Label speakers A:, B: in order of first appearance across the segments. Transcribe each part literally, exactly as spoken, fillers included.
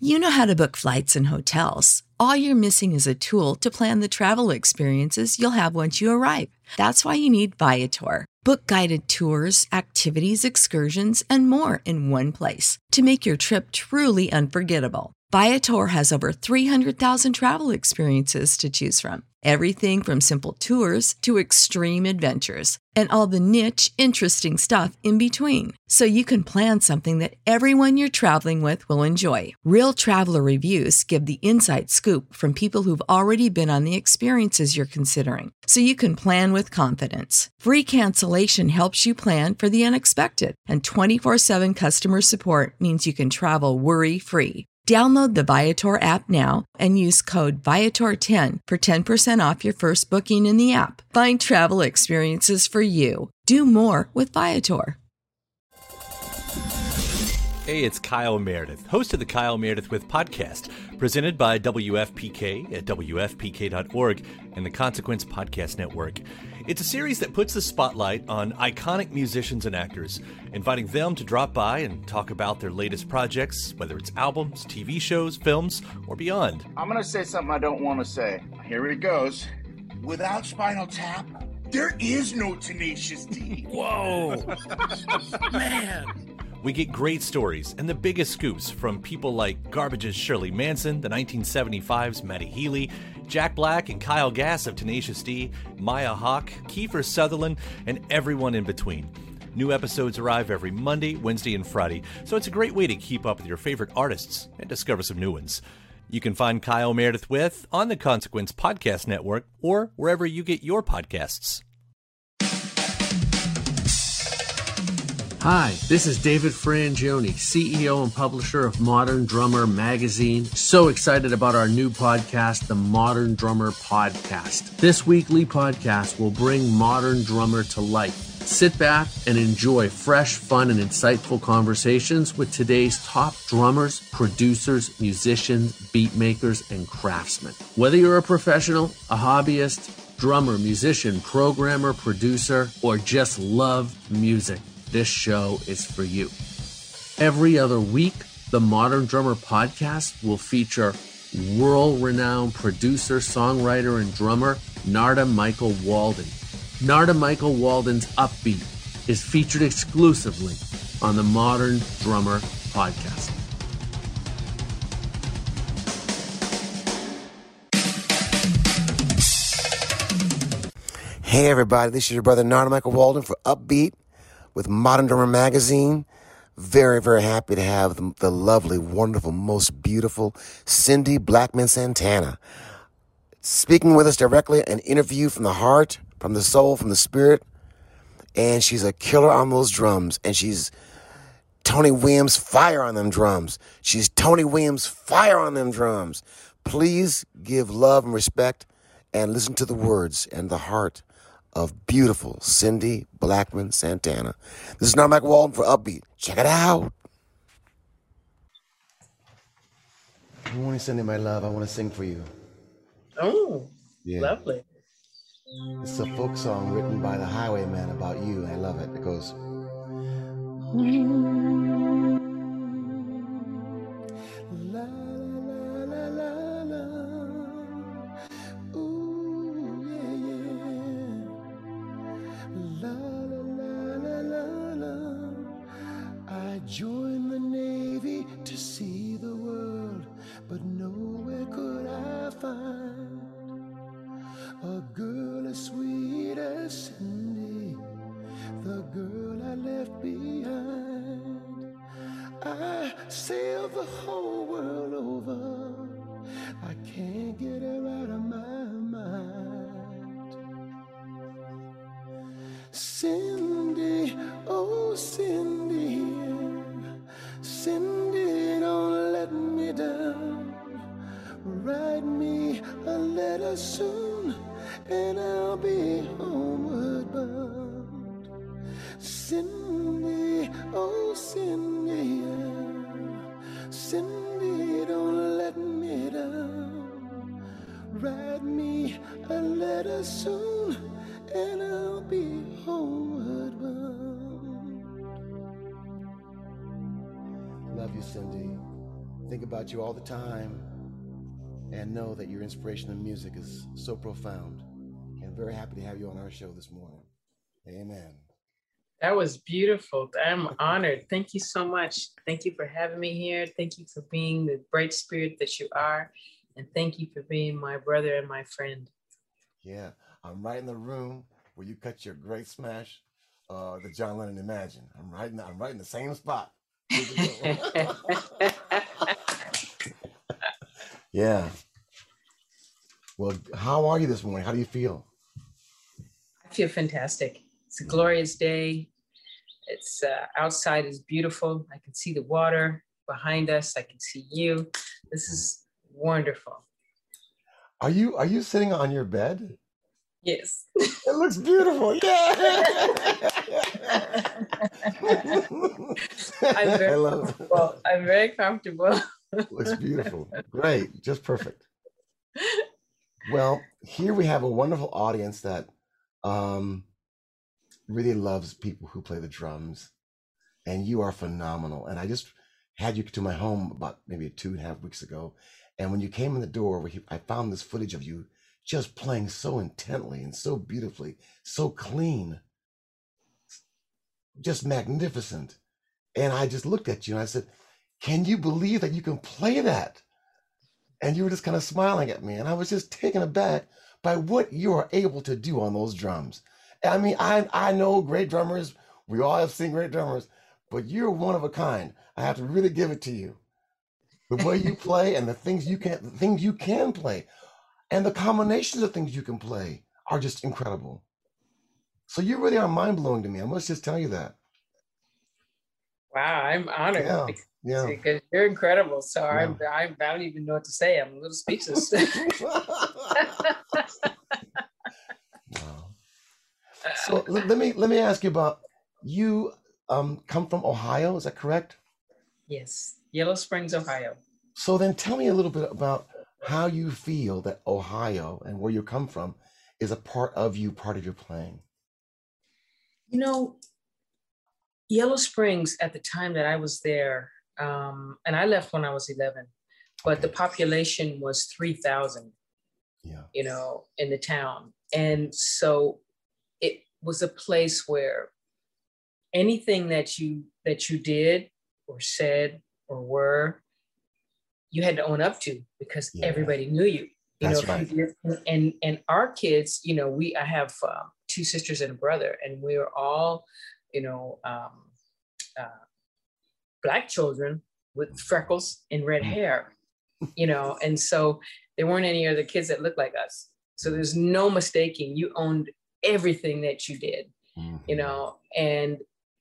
A: You know how to book flights and hotels. All you're missing is a tool to plan the travel experiences you'll have once you arrive. That's why you need Viator. Book guided tours, activities, excursions, and more in one place to make your trip truly unforgettable. Viator has over three hundred thousand travel experiences to choose from. Everything from simple tours to extreme adventures and all the niche, interesting stuff in between. So you can plan something that everyone you're traveling with will enjoy. Real traveler reviews give the inside scoop from people who've already been on the experiences you're considering. So you can plan with confidence. Free cancellation helps you plan for the unexpected. And twenty-four seven customer support means you can travel worry-free. Download the Viator app now and use code Viator ten for ten percent off your first booking in the app. Find travel experiences for you. Do more with Viator.
B: Hey, it's Kyle Meredith, host of the Kyle Meredith With podcast, presented by W F P K at W F P K dot org and the Consequence Podcast Network. It's a series that puts the spotlight on iconic musicians and actors, inviting them to drop by and talk about their latest projects, whether it's albums, T V shows, films, or beyond.
C: I'm going to say something I don't want to say. Here it goes. Without Spinal Tap, there is no Tenacious D.
B: Whoa! Man! We get great stories and the biggest scoops from people like Garbage's Shirley Manson, the nineteen seventy-five's Matty Healy, Jack Black and Kyle Gass of Tenacious D, Maya Hawke, Kiefer Sutherland, and everyone in between. New episodes arrive every Monday, Wednesday, and Friday, so it's a great way to keep up with your favorite artists and discover some new ones. You can find Kyle Meredith With on the Consequence Podcast Network or wherever you get your podcasts.
D: Hi, this is David Frangioni, C E O and publisher of Modern Drummer Magazine. So excited about our new podcast, the Modern Drummer Podcast. This weekly podcast will bring Modern Drummer to life. Sit back and enjoy fresh, fun, and insightful conversations with today's top drummers, producers, musicians, beat makers, and craftsmen. Whether you're a professional, a hobbyist, drummer, musician, programmer, producer, or just love music, this show is for you. Every other week, the Modern Drummer Podcast will feature world-renowned producer, songwriter, and drummer Narada Michael Walden. Narada Michael Walden's Upbeat is featured exclusively on the Modern Drummer Podcast.
E: Hey everybody, this is your brother Narada Michael Walden for Upbeat with Modern Drummer Magazine. Very, very happy to have the, the lovely, wonderful, most beautiful Cindy Blackman Santana speaking with us directly, an interview from the heart, from the soul, from the spirit. And she's a killer on those drums. And she's Tony Williams fire on them drums. She's Tony Williams fire on them drums. Please give love and respect and listen to the words and the heart of beautiful Cindy Blackman Santana. This is not Mike Walden for Upbeat. Check it out. Good morning, Cindy, my love. I want to sing for you.
F: Oh,
E: yeah.
F: Lovely.
E: It's a folk song written by the Highwaymen about you. I love it. It goes... La, la, la, la, la. Ooh, yeah, yeah. La, la, la, la, la. I joined the Navy to see the world, but nowhere could I find a girl as sweet as Cindy, the girl I left behind. I sailed the whole world over, I can't get her out of my mind. Cindy, oh Cindy, Cindy, don't let me down. Write me a letter soon, and I'll be homeward bound. Cindy, oh Cindy, Cindy, don't let me down. Write me a letter soon, and I'll be homeward bound. Love you, Cindy. think about you all the time and know that your inspiration in music is so profound. And very happy to have you on our show this morning. Amen.
F: That was beautiful. I'm honored. Thank you so much. Thank you for having me here. Thank you for being the bright spirit that you are. And thank you for being my brother and my friend.
E: Yeah, I'm right in the room where you cut your great smash, uh, the John Lennon Imagine. I'm right in, I'm right in the same spot. Yeah. Well, how are you this morning? How do you feel?
F: I feel fantastic. It's a glorious day. It's uh, outside is beautiful. I can see the water behind us. I can see you. This is wonderful.
E: Are you are you sitting on your bed?
F: Yes.
E: It looks beautiful. Yeah.
F: I'm very
E: I love
F: comfortable.
E: it.
F: I'm very comfortable.
E: Looks beautiful. Great. Just perfect. Well, here we have a wonderful audience that um, really loves people who play the drums. And you are phenomenal. And I just had you to my home about maybe two and a half weeks ago. And when you came in the door, I found this footage of you just playing so intently and so beautifully, so clean, just magnificent. And I just looked at you and I said, can you believe that you can play that? And you were just kind of smiling at me. And I was just taken aback by what you are able to do on those drums. I mean, I, I know great drummers. We all have seen great drummers, but you're one of a kind. I have to really give it to you. The way you play and the things you can, the things you can play and the combinations of things you can play are just incredible. So you really are mind blowing to me. I must just tell you that.
F: Wow, I'm honored.
E: Yeah, yeah.
F: Because you're incredible. So
E: Yeah.
F: I'm, I'm, I don't even know what to say. I'm a little speechless.
E: Wow. So let, let me let me ask you about you. Um, come from Ohio, is that correct?
F: Yes, Yellow Springs, Ohio.
E: So then, tell me a little bit about how you feel that Ohio and where you come from is a part of you, part of your playing.
F: You know, Yellow Springs at the time that I was there, um, and I left when I was eleven, but
E: Okay.
F: the population was three thousand,
E: Yeah.
F: you know, in the town. And so it was a place where anything that you that you did or said or were, you had to own up to because
E: Yeah.
F: everybody knew you. You
E: That's
F: know,
E: right.
F: you- and and our kids, you know, we I have uh, two sisters and a brother, and we are all, you know, um, uh, black children with freckles and red hair, you know, and so there weren't any other kids that looked like us. So there's no mistaking. You owned everything that you did,
E: Mhm.
F: you know, and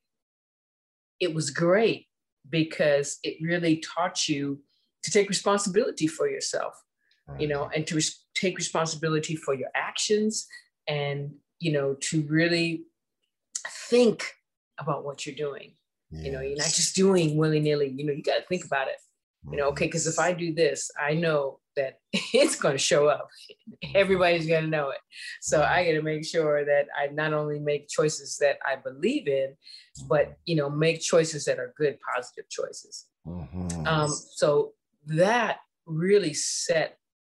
F: it was great because it really taught you to take responsibility for yourself, you know, and to res- take responsibility for your actions and, you know, to really think about what you're doing. You know, you're not just doing willy-nilly, you know, you got to think about it. You know, okay, because if I do this, I know that it's going to show up. Everybody's going to know it. So I got to make sure that I not only make choices that I believe in, but, you know, make choices that are good, positive choices.
E: Mhm.
F: Um, so that really set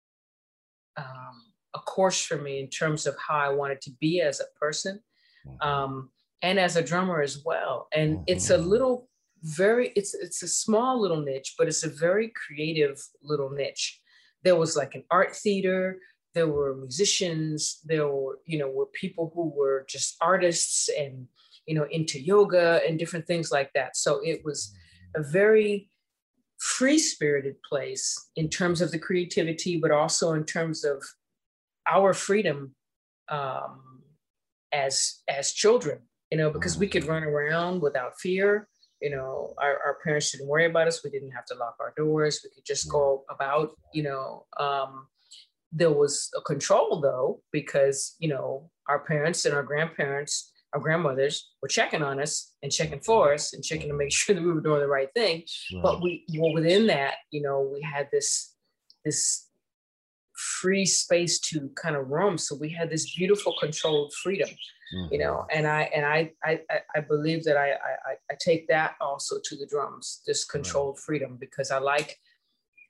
F: um, a course for me in terms of how I wanted to be as a person um, and as a drummer as well. And it's a little very, it's it's a small little niche, but it's a very creative little niche. There was like an art theater, there were musicians, there were, you know, were people who were just artists and, you know, into yoga and different things like that. So it was a very free-spirited place in terms of the creativity, but also in terms of our freedom um, as as children, you know, because we could run around without fear. You know, our, our parents didn't worry about us. We didn't have to lock our doors. We could just go about, you know. Um, there was a control though, because, you know, our parents and our grandparents, our grandmothers were checking on us and checking for us and checking to make sure that we were doing the right thing.
E: Right.
F: But we, well, within that, you know, we had this, this free space to kind of roam. So we had this beautiful controlled freedom.
E: Mhm.
F: You know, and I and I I I believe that I I I take that also to the drums, this controlled freedom, because I like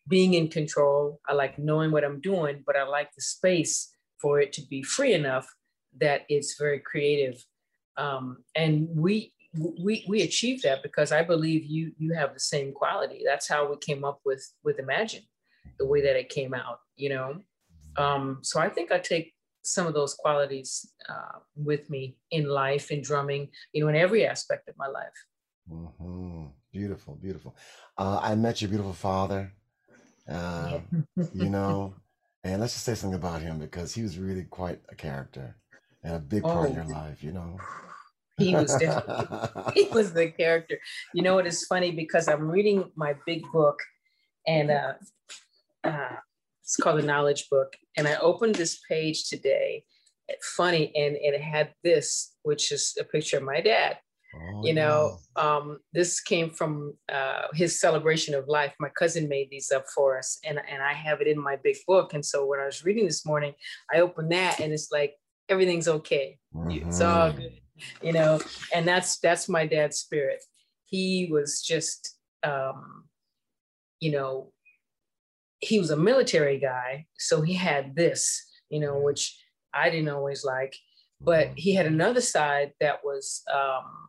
F: being in control. I like knowing what I'm doing, but I like the space for it to be free enough that it's very creative. Um, and we, we, we achieved that because I believe you, you have the same quality. That's how we came up with, with Imagine, the way that it came out, you know? Um, so I think I take some of those qualities uh, with me in life, in drumming, you know, in every aspect of my life.
E: Mm-hmm. Beautiful, beautiful. Uh, I met your beautiful father, uh, you know, and let's just say something about him because he was really quite a character and a big part oh, in your life, you know.
F: He was definitely, he was the character. You know, it is funny because I'm reading my big book and uh, uh, it's called The Knowledge Book. And I opened this page today, funny, and, and it had this, which is a picture of my dad. Oh, you know, yeah. um, this came from uh, his celebration of life. My cousin made these up for us, and, and I have it in my big book. And so when I was reading this morning, I opened that and it's like, everything's okay. Mm-hmm. It's all good, you know, and that's, that's my dad's spirit. He was just, um, you know, he was a military guy. So he had this, you know, which I didn't always like, but he had another side that was, um,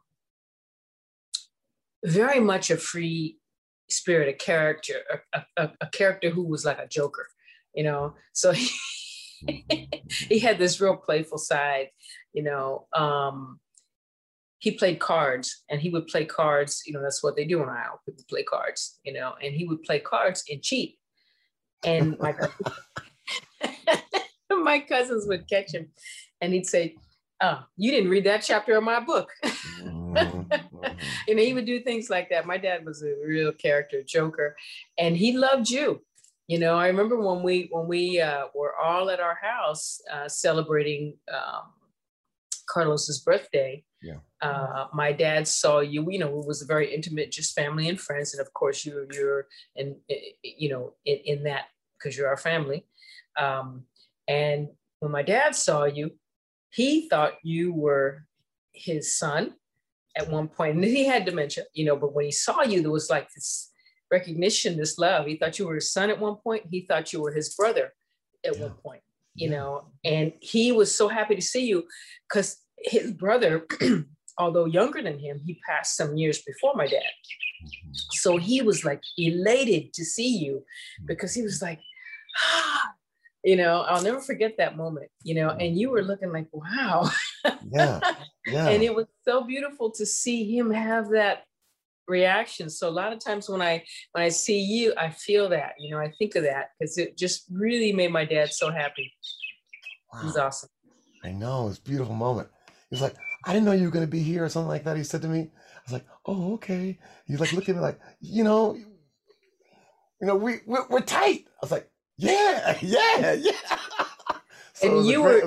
F: very much a free spirit, a character, a, a, a character who was like a joker, you know? So he, he had this real playful side, you know? Um, he played cards and he would play cards, you know, that's what they do in Iowa, people play cards, you know, and he would play cards and cheat. And my, my cousins would catch him and he'd say, oh, you didn't read that chapter of my book. You know, he would do things like that. My dad was a real character, joker, and he loved you. You know, I remember when we when we uh, were all at our house uh, celebrating um, Carlos's birthday. Yeah. Uh, my dad saw you. You know, it was very intimate, just family and friends, and of course you're you're in you know in, in that because you're our family. Um, and when my dad saw you, he thought you were his son at one point, and he had dementia, you know, but when he saw you, there was like this recognition, this love. He thought you were his son at one point. He thought you were his brother at yeah. one point, you yeah. know, and he was so happy to see you because his brother, although younger than him, he passed some years before my dad. Mm-hmm. So he was like elated to see you because he was like, ah, you know, I'll never forget that moment, you know, and you were looking like, wow. Yeah, yeah. And it was so beautiful to see him have that reaction. So a lot of times when I, when I see you, I feel that, you know, I think of that because it just really made my dad so happy. Wow. It was awesome.
E: I know, it's a beautiful moment. He was like, I didn't know you were going to be here or something like that. He said to me, I was like, oh, okay. He's like, looking at me like, you know, you know, we, we're, we're tight. I was like, yeah, yeah, yeah.
F: So and you were,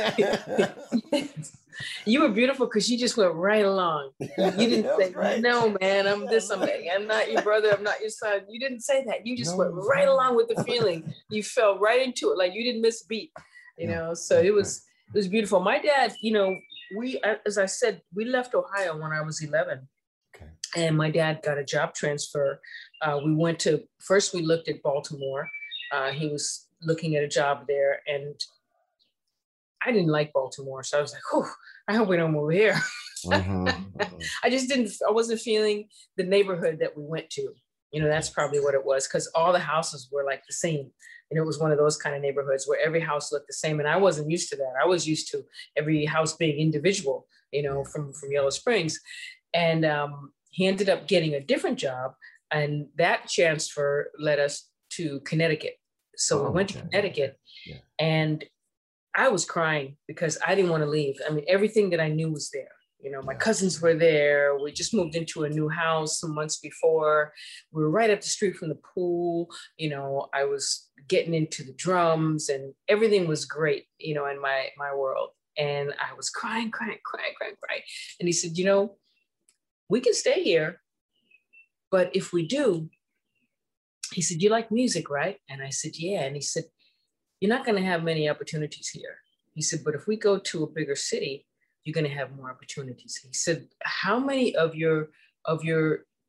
F: you were beautiful because you just went right along. You didn't yeah, say, right. no, man, I'm this, I'm that. I'm not your brother, I'm not your son. You didn't say that. You just no, went right along with the feeling. You fell right into it. Like you didn't miss a beat, you yeah. know? So it was, it was beautiful. My dad, you know, we, as I said, we left Ohio when I was eleven. Okay. And my dad got a job transfer. Uh, we went to, first we looked at Baltimore. Uh, he was looking at a job there and I didn't like Baltimore. So I was like, oh, I hope we don't move here. Mm-hmm, mm-hmm. I just didn't, I wasn't feeling the neighborhood that we went to. You know, that's probably what it was because all the houses were like the same. And it was one of those kind of neighborhoods where every house looked the same. And I wasn't used to that. I was used to every house being individual, you know, from, from Yellow Springs. And um, he ended up getting a different job. And that transfer led us to Connecticut. So oh, we went okay. to Connecticut yeah. and I was crying because I didn't want to leave. I mean, everything that I knew was there. You know, my yeah. cousins were there. We just moved into a new house some months before. We were right up the street from the pool. You know, I was getting into the drums and everything was great, you know, in my, my world. And I was crying, crying, crying, crying, crying. And he said, you know, we can stay here, but if we do, he said, you like music, right? And I said, yeah. And he said, you're not going to have many opportunities here. He said, but if we go to a bigger city, you're going to have more opportunities. He said, how many of your of your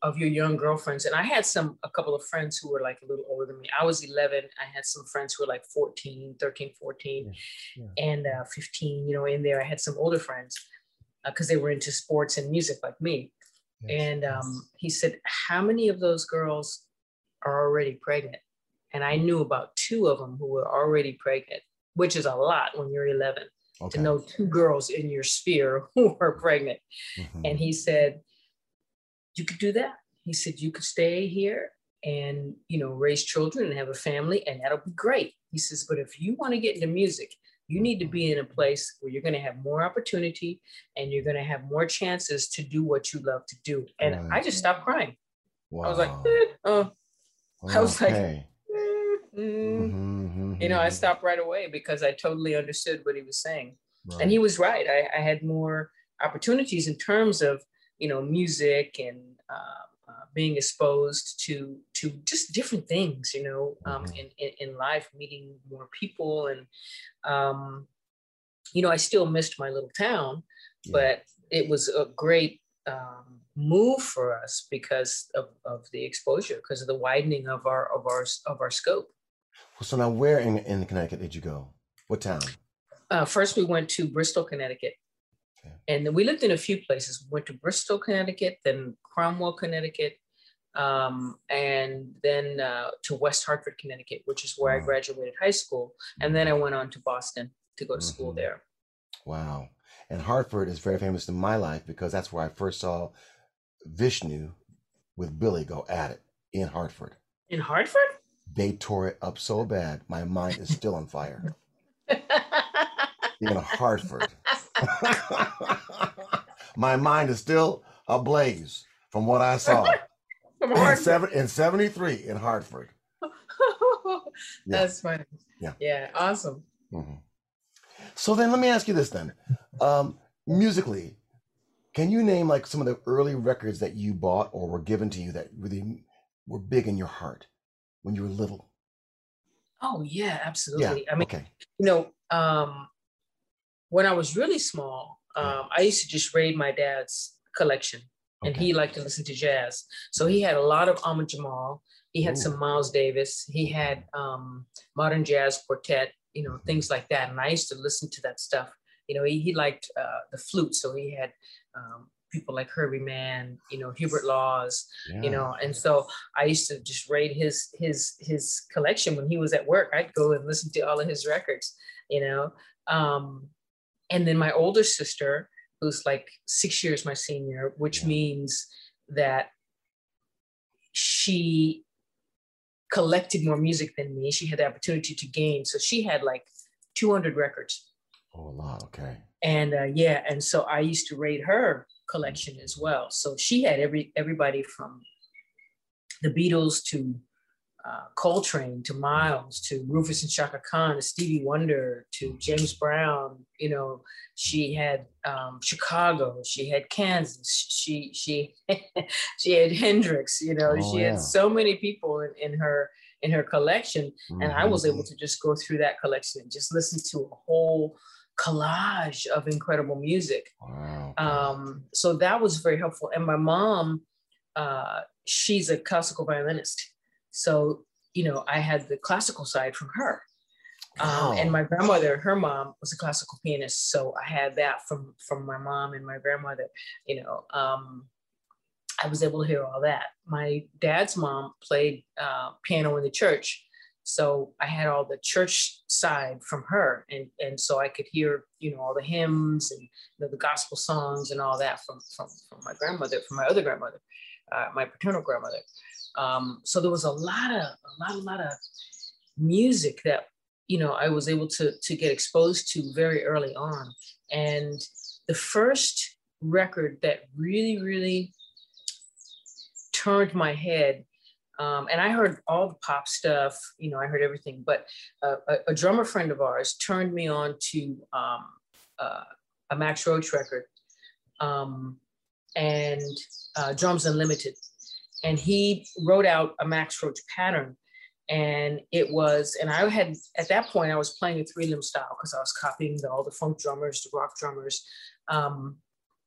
F: of your young girlfriends. And I had some, a couple of friends who were like a little older than me. I was eleven. I had some friends who were like fourteen, thirteen, fourteen, yeah. Yeah. and uh, fifteen, you know, in there. I had some older friends because uh, they were into sports and music like me. Yes. And um, he said, how many of those girls are already pregnant? And I knew about two of them who were already pregnant, which is a lot when you're eleven, okay. to know two girls in your sphere who are pregnant. Mm-hmm. And he said, you could do that. He said, you could stay here and, you know, raise children and have a family, and that'll be great. He says, but if you want to get into music, you need to be in a place where you're going to have more opportunity and you're going to have more chances to do what you love to do. And right. I just stopped crying. Wow. I was like, eh, uh, I was okay. like, mm, mm. Mm-hmm, you know, I stopped right away because I totally understood what he was saying. Right. And he was right. I, I had more opportunities in terms of, you know, music and uh, uh, being exposed to to just different things, you know, um, mm-hmm. in, in, in life, meeting more people. And, um, you know, I still missed my little town, yeah. but it was a great um, move for us because of, of the exposure, because of the widening of our of our of our scope.
E: Well, so now where in, in Connecticut did you go? What town?
F: Uh, first, we went to Bristol, Connecticut. Okay. And then we lived in a few places. We went to Bristol, Connecticut, then Cromwell, Connecticut, um, and then uh, to West Hartford, Connecticut, which is where wow. I graduated high school. And then I went on to Boston to go to mm-hmm. school there.
E: Wow. And Hartford is very famous in my life because that's where I first saw Vishnu with Billy go at it in Hartford.
F: In Hartford?
E: They tore it up so bad. My mind is still on fire. In Hartford. My mind is still ablaze from what I saw in, seven, in seventy-three in Hartford.
F: That's
E: yeah.
F: funny.
E: Yeah.
F: Yeah. Awesome.
E: Mm-hmm. So then let me ask you this then. Um, musically, can you name like some of the early records that you bought or were given to you that really were big in your heart when you were little?
F: Oh yeah, absolutely.
E: Yeah.
F: I mean,
E: okay.
F: you know, um, when I was really small, um, I used to just raid my dad's collection, and okay. he liked to listen to jazz. So he had a lot of Ahmad Jamal. He had Ooh. some Miles Davis. He had um, modern jazz quartet, you know, things like that. And I used to listen to that stuff. You know, he, he liked uh, the flute. So he had um, people like Herbie Mann, you know, Hubert Laws, yeah. you know, and so I used to just raid his his his collection when he was at work. I'd go and listen to all of his records, you know. Um, and then my older sister, who's like six years my senior, which yeah. means that she collected more music than me. She had the opportunity to gain. So she had like two hundred records.
E: Oh, a lot. Okay.
F: And uh, yeah, and so I used to raid her collection as well. So she had every everybody from the Beatles to uh, Coltrane to Miles to Rufus and Chaka Khan to Stevie Wonder to James Brown. You know, she had um, Chicago. She had Kansas. She she she had Hendrix. You know, oh, she yeah. had so many people in, in her in her collection, mm-hmm. and I was able to just go through that collection and just listen to a whole collage of incredible music.
E: Wow.
F: Um, so that was very helpful. And my mom, uh, she's a classical violinist. So, you know, I had the classical side from her. Wow. Um, and my grandmother, her mom was a classical pianist. So I had that from, from my mom and my grandmother, you know. Um, I was able to hear all that. My dad's mom played uh, piano in the church. So I had all the church side from her. And, and so I could hear, you know, all the hymns and you know, the gospel songs and all that from, from, from my grandmother, from my other grandmother, uh, my paternal grandmother. Um, so there was a lot of, a lot, a lot of music that, you know, I was able to, to get exposed to very early on. And the first record that really, really turned my head, Um, and I heard all the pop stuff, you know, I heard everything, but uh, a, a drummer friend of ours turned me on to um, uh, a Max Roach record um, and uh, Drums Unlimited. And he wrote out a Max Roach pattern. And it was, and I had, at that point, I was playing a three limb style because I was copying the, all the funk drummers, the rock drummers. Um,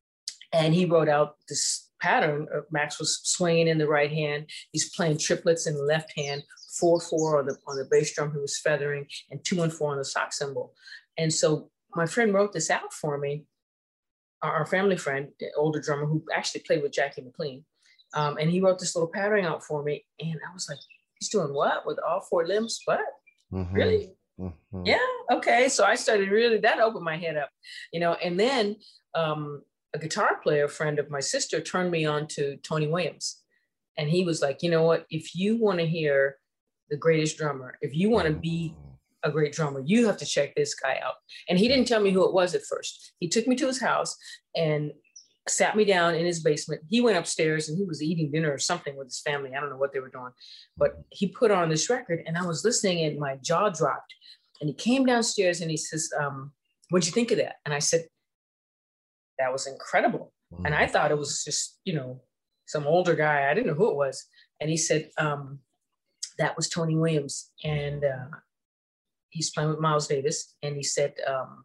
F: And he wrote out this pattern. Max was swinging in the right hand. He's playing triplets in the left hand, four, four on the, on the bass drum he was feathering, and two and four on the sock cymbal. And so my friend wrote this out for me, our family friend, the older drummer who actually played with Jackie McLean. Um, and he wrote this little pattern out for me. And I was like, he's doing what with all four limbs? What? Mm-hmm. Really? Mm-hmm. Yeah. Okay. So I started really, that opened my head up, you know, and then um, a guitar player friend of my sister turned me on to Tony Williams. And he was like, you know what, if you want to hear the greatest drummer, if you want to be a great drummer, you have to check this guy out. And he didn't tell me who it was at first. He took me to his house and sat me down in his basement. He went upstairs and he was eating dinner or something with his family. I don't know what they were doing, but he put on this record and I was listening and my jaw dropped. And he came downstairs and he says, um, what'd you think of that? And I said, that was incredible. Mm-hmm. And I thought it was just, you know, some older guy. I didn't know who it was. And he said, um, that was Tony Williams. And uh, he's playing with Miles Davis. And he said, um,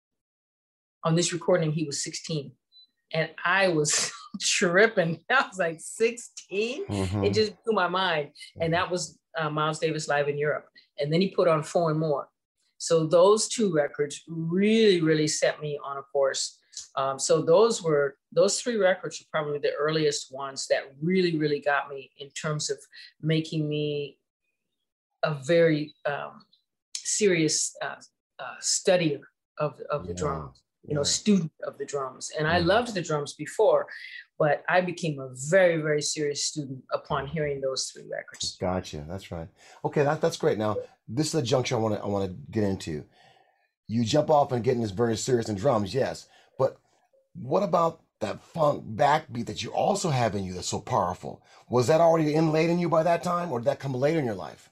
F: on this recording, he was sixteen. And I was tripping. I was like sixteen. Mm-hmm. It just blew my mind. And that was uh, Miles Davis live in Europe. And then he put on Four and More. So those two records really, really set me on a course. Um, so those were, those three records were probably the earliest ones that really, really got me in terms of making me a very um, serious uh, uh, studier of, of the yeah. drums, you yeah. know, student of the drums. And I loved the drums before, but I became a very, very serious student upon hearing those three records.
E: Gotcha. That's right. Okay, that, that's great. Now, this is a juncture I want to I want to get into. You jump off and getting this very serious in drums, yes. But what about that funk backbeat that you also have in you that's so powerful? Was that already inlaid in you by that time, or did that come later in your life?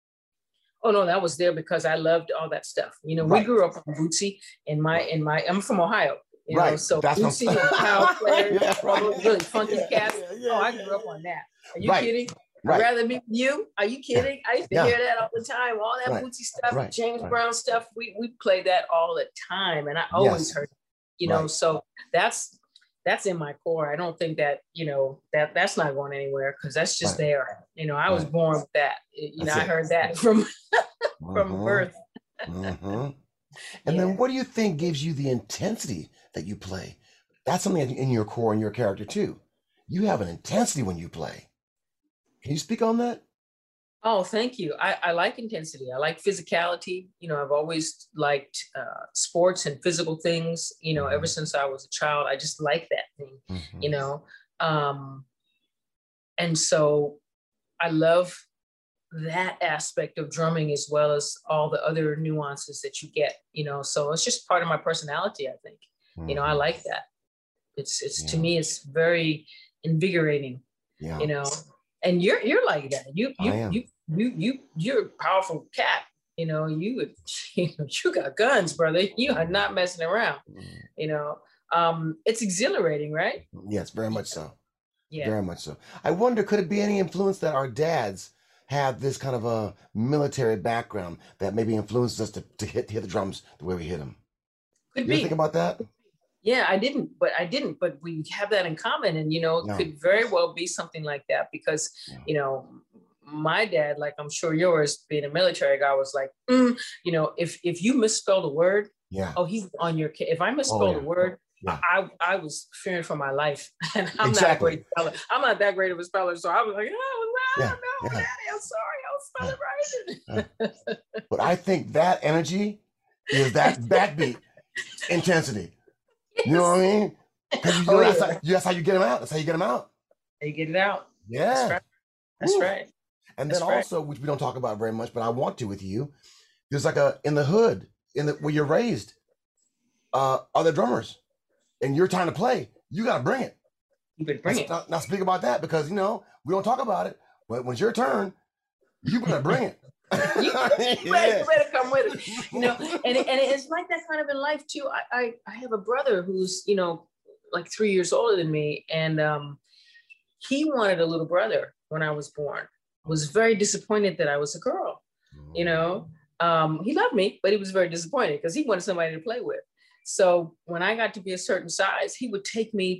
F: Oh no, that was there because I loved all that stuff. You know, right. we grew up on Bootsy in my in my. I'm from Ohio. You right. know, so that's Bootsy and Power Players, yeah, right. all those really funky yeah, cats. Yeah, yeah, oh, I grew up on that. Are you right. kidding? Right. I'd rather be with you. Are you kidding? I used to yeah. hear that all the time. All that right. Bootsy stuff, right. James right. Brown stuff. We we played that all the time, and I always yes. heard it. You know, right. so that's that's in my core. I don't think that, you know, that that's not going anywhere because that's just right. there. You know, I was right. born with that. You that's know, it. I heard that from from mm-hmm. birth.
E: mm-hmm. And yeah. then what do you think gives you the intensity that you play? That's something in your core and your character too. You have an intensity when you play. Can you speak on that?
F: Oh, thank you. I, I like intensity. I like physicality. You know, I've always liked uh, sports and physical things, you know, mm-hmm. ever since I was a child. I just like that thing, mm-hmm. you know. Um, and so I love that aspect of drumming as well as all the other nuances that you get, you know. So it's just part of my personality, I think. Mm-hmm. You know, I like that. It's, it's yeah. to me, it's very invigorating, yeah. you know. And you're you're like that. You you you you you you're a powerful cat. You know, you you, know, you got guns, brother. You are not messing around. You know, um, it's exhilarating, right?
E: Yes, very much so. Yeah, very much so. I wonder, could it be any influence that our dads have this kind of a military background that maybe influences us to, to hit hit the drums the way we hit them?
F: Could
E: you
F: be.
E: Think about that.
F: Yeah, I didn't, but I didn't, but we have that in common. And, you know, it no. could very well be something like that because, no. you know, my dad, like I'm sure yours, being a military guy, was like, mm, you know, if if you misspelled a word, yeah. oh, he's on your case. If I misspelled oh, yeah. a word, yeah. I I was fearing for my life. And I'm exactly. not a great speller. I'm not that great of a speller. So I was like, oh, no, yeah. no, yeah. Daddy, I'm sorry. I'll spell yeah. it right.
E: yeah. But I think that energy is that backbeat intensity. You know what I mean? Because you know, oh, that's, yeah. how, that's how you get them out. That's how you get them out.
F: You get it out.
E: Yeah.
F: That's right. That's right.
E: And
F: that's
E: then
F: right.
E: also, which we don't talk about very much, but I want to with you, there's like a, in the hood, in the where you're raised, uh, other drummers. And your time to play, you got to bring it.
F: You could bring
E: now,
F: it.
E: Now, now speak about that because, you know, we don't talk about it. But when it's your turn, you better bring it.
F: you, you, better, yeah. you better come with it, you know, and, and it's like that kind of in life too. I, I, I have a brother who's, you know, like three years older than me. And um, he wanted a little brother when I was born, was very disappointed that I was a girl, you know. Um, he loved me, but he was very disappointed because he wanted somebody to play with. So when I got to be a certain size, he would take me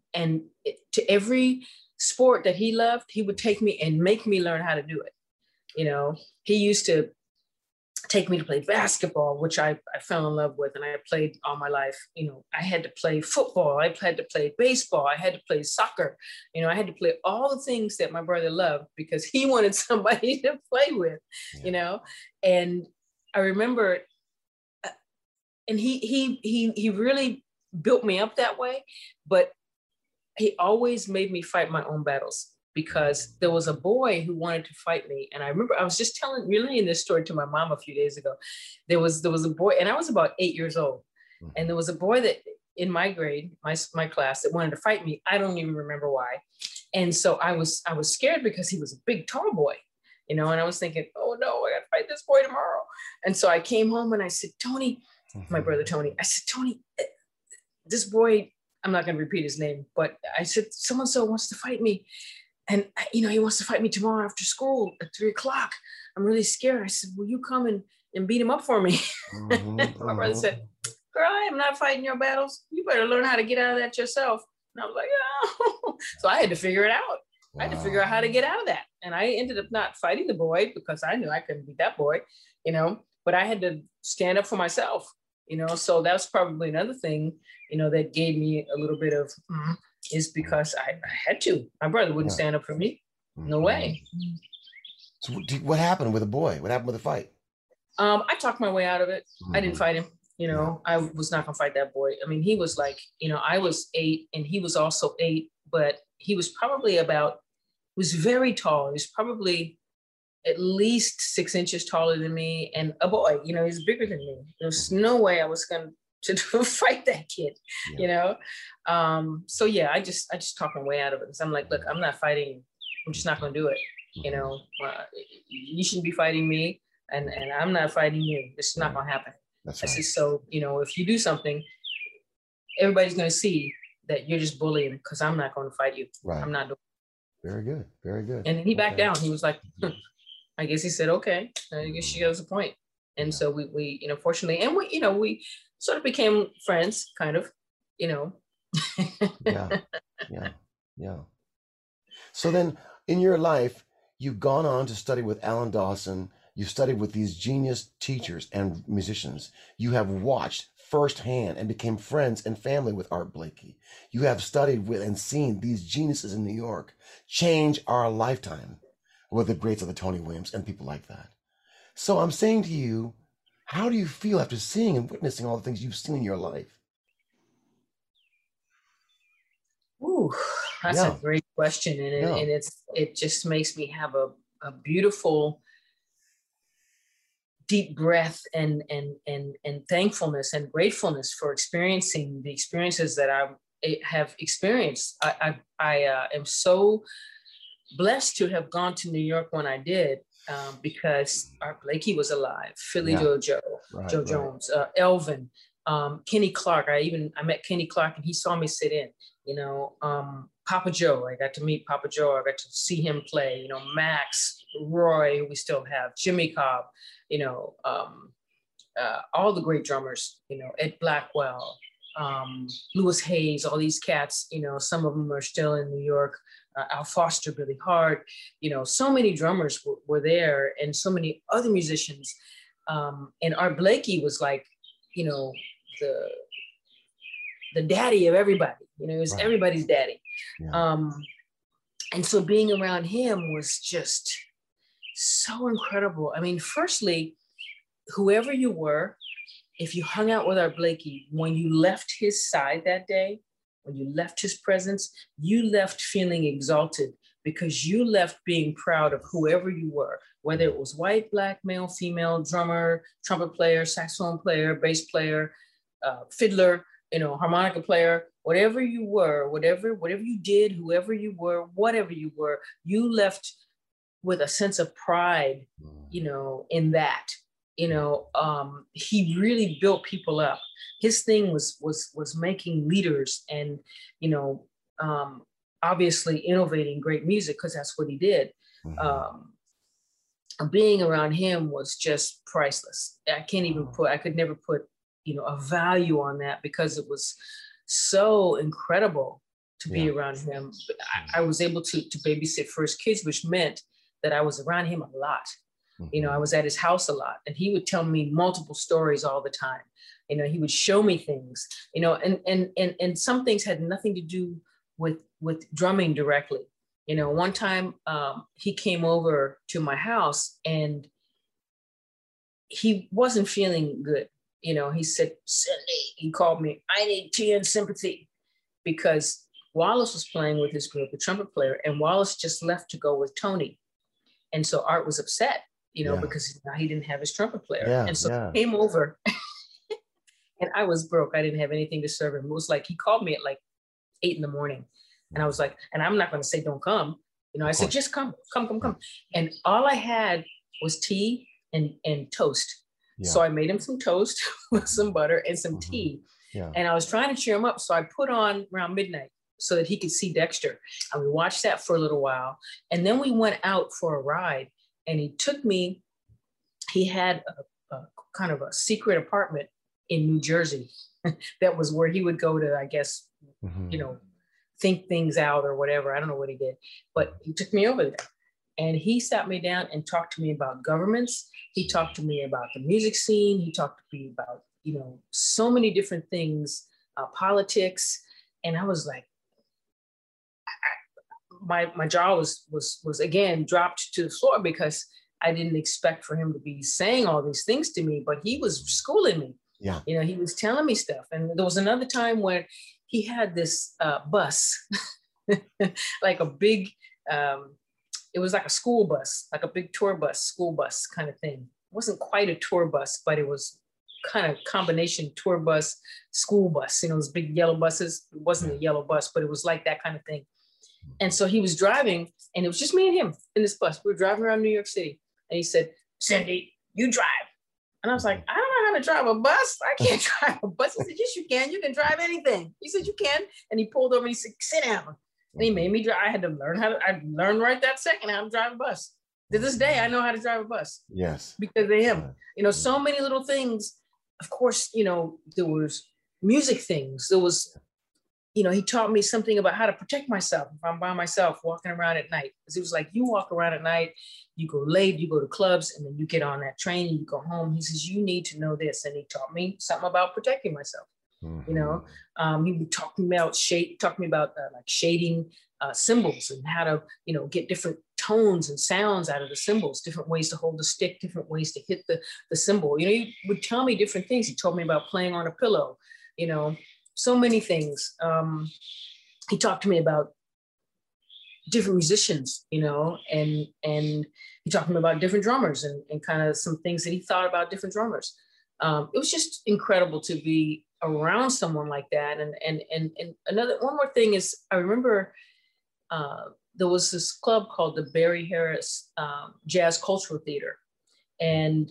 F: and it, to every sport that he loved, he would take me and make me learn how to do it. You know, he used to take me to play basketball, which I, I fell in love with, and I played all my life. You know, I had to play football, I had to play baseball, I had to play soccer. You know, I had to play all the things that my brother loved because he wanted somebody to play with, yeah. you know. And I remember, uh, and he he he he really built me up that way, but he always made me fight my own battles. Because there was a boy who wanted to fight me. And I remember I was just telling, relaying this story to my mom a few days ago. There was there was a boy, and I was about eight years old. Mm-hmm. And there was a boy that in my grade, my, my class, that wanted to fight me. I don't even remember why. And so I was I was scared because he was a big, tall boy, you know, and I was thinking, oh no, I gotta fight this boy tomorrow. And so I came home and I said, Tony, mm-hmm. my brother Tony, I said, Tony, this boy, I'm not gonna repeat his name, but I said, so-and-so wants to fight me. And, you know, he wants to fight me tomorrow after school at three o'clock. I'm really scared. I said, will you come and, and beat him up for me? Mm-hmm. My brother said, girl, I am not fighting your battles. You better learn how to get out of that yourself. And I was like, oh. So I had to figure it out. Wow. I had to figure out how to get out of that. And I ended up not fighting the boy because I knew I couldn't beat that boy, you know, but I had to stand up for myself, you know. So that's probably another thing, you know, that gave me a little bit of, mm, is because I, I had to. My brother wouldn't yeah. stand up for me. No way.
E: So what happened with the boy? What happened with the fight?
F: Um, I talked my way out of it. Mm-hmm. I didn't fight him. You know, yeah. I was not gonna fight that boy. I mean, he was like, you know, I was eight and he was also eight, but he was probably about, was very tall. He was probably at least six inches taller than me, and a boy, you know, he's bigger than me. There was no way I was gonna to fight that kid, yeah. you know? Um, so yeah, I just, I just talk my way out of it. Cause I'm like, look, I'm not fighting. I'm just not going to do it. You know, uh, you shouldn't be fighting me and, and I'm not fighting you. It's not going to happen.
E: That's right.
F: Just, so, you know, if you do something, everybody's going to see that you're just bullying because I'm not going to fight you.
E: Right.
F: I'm not doing it.
E: Very good. Very good.
F: And he backed okay. down. He was like, hm. I guess he said, okay, I guess she has a point. And so we, we, you know, fortunately, and we, you know, we sort of became friends, kind of, you know.
E: yeah, yeah, yeah. So then in your life, you've gone on to study with Alan Dawson. You studied with these genius teachers and musicians. You have watched firsthand and became friends and family with Art Blakey. You have studied with and seen these geniuses in New York change our lifetime with the greats of the Tony Williams and people like that. So I'm saying to you, how do you feel after seeing and witnessing all the things you've seen in your life?
F: Ooh, that's yeah. a great question. And, it, yeah. and it's it just makes me have a, a beautiful, deep breath and, and, and, and thankfulness and gratefulness for experiencing the experiences that I have experienced. I, I, I uh, am so blessed to have gone to New York when I did. Um, because Art Blakey was alive, Philly
E: yeah.
F: Joe Joe,
E: right,
F: Joe
E: right.
F: Jones, uh, Elvin, um, Kenny Clark. I even, I met Kenny Clark and he saw me sit in, you know, um, Papa Joe. I got to meet Papa Joe. I got to see him play, you know, Max, Roy, who we still have, Jimmy Cobb, you know, um, uh, all the great drummers, you know, Ed Blackwell, um, Louis Hayes, all these cats, you know, some of them are still in New York. Uh, Al Foster, Billy Hart, you know, so many drummers w- were there and so many other musicians. Um, and Art Blakey was like, you know, the the daddy of everybody, you know, he was right. everybody's daddy. Yeah. Um, and so being around him was just so incredible. I mean, firstly, whoever you were, if you hung out with Art Blakey, when you left his side that day, when you left his presence, you left feeling exalted because you left being proud of whoever you were, whether it was white, black, male, female, drummer, trumpet player, saxophone player, bass player, uh, fiddler, you know, harmonica player, whatever you were, whatever, whatever you did, whoever you were, whatever you were, you left with a sense of pride, you know, in that. You know, um, he really built people up. His thing was was was making leaders and, you know, um, obviously innovating great music because that's what he did. Mm-hmm. Um, being around him was just priceless. I can't even put, I could never put, you know, a value on that because it was so incredible. to be
B: Yeah.
F: around him. I, I was able to, to babysit for his kids, which meant that I was around him a lot.
B: Mhm.
F: You know, I was at his house a lot, and he would tell me multiple stories all the time. You know, he would show me things, you know, and, and, and, and some things had nothing to do with, with drumming directly. You know, one time um, he came over to my house and he wasn't feeling good. You know, he said, Cindy, he called me, I need tea and sympathy, because Wallace was playing with his group, the trumpet player, and Wallace just left to go with Tony. And so Art was upset, you know,
B: Yeah.
F: because he didn't have his trumpet player.
B: Yeah,
F: and so
B: yeah.
F: he came over and I was broke. I didn't have anything to serve him. It was like, he called me at like eight in the morning. And I was like, and I'm not going to say, don't come. You know, I said, just come, come, come, come. And all I had was tea and, and toast.
B: Yeah.
F: So I made him some toast with some butter and some
B: Mhm.
F: tea.
B: Yeah.
F: And I was trying to cheer him up. So I put on around midnight so that he could see Dexter. And we watched that for a little while. And then we went out for a ride, and he took me, he had a, a kind of a secret apartment in New Jersey. That was where he would go to, I guess,
B: Mhm.
F: you know, think things out or whatever. I don't know what he did, but he took me over there and he sat me down and talked to me about governments. He talked to me about the music scene. He talked to me about, you know, so many different things, uh, politics. And I was like, I, I, my, my jaw was, was, was again, dropped to the floor, because I didn't expect for him to be saying all these things to me, but he was schooling me.
B: Yeah.
F: You know, he was telling me stuff. And there was another time where he had this uh, bus, like a big, um, it was like a school bus, like a big tour bus, school bus kind of thing. It wasn't quite a tour bus, but it was kind of combination tour bus, school bus, you know, those big yellow buses. It wasn't a yellow bus, but it was like that kind of thing. And so he was driving, and it was just me and him in this bus. We were driving around New York City, and he said, Cindy, you drive. And I was like, I don't know how to drive a bus. I can't drive a bus. He said, yes, you can. You can drive anything. He said, you can. And he pulled over and he said, sit down. And he made me drive. I had to learn how to, I learned right that second how to drive a bus. To this day, I know how to drive a bus.
B: Yes.
F: Because of him. You know, so many little things. Of course, you know, there was music things. There was, you know, he taught me something about how to protect myself if I'm by myself walking around at night. Because he was like, you walk around at night, you go late, you go to clubs, and then you get on that train and you go home. He says, you need to know this. And he taught me something about protecting myself.
B: Mm-hmm.
F: You know, um, he would talk to me about shade, talk to me about uh, like shading uh, symbols and how to, you know, get different tones and sounds out of the symbols, different ways to hold the stick, different ways to hit the, the symbol. You know, he would tell me different things. He told me about playing on a pillow, you know, so many things. Um, he talked to me about different musicians, you know, and and he talked to me about different drummers and, and kind of some things that he thought about different drummers. Um, it was just incredible to be around someone like that. And and and and another one more thing is, I remember uh, there was this club called the Barry Harris um, Jazz Cultural Theater, and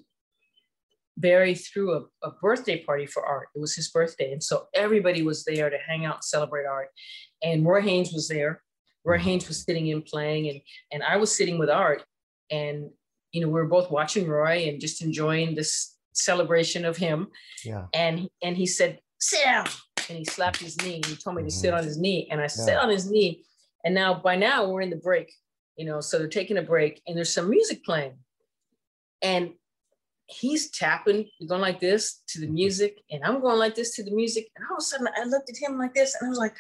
F: Barry threw a, a birthday party for Art. It was his birthday. And so everybody was there to hang out and celebrate Art. And Roy Haynes was there. Roy Haynes was sitting in playing, and, and I was sitting with Art. And, you know, we were both watching Roy and just enjoying this celebration of him.
B: Yeah.
F: And, and he said, sit down. And he slapped his knee. He told me
B: Mm-hmm.
F: to sit on his knee. And I
B: Yeah.
F: sat on his knee. And now, by now, we're in the break, you know, so they're taking a break and there's some music playing. And he's tapping, going like this to the music, and I'm going like this to the music. And all of a sudden I looked at him like this, and I was like,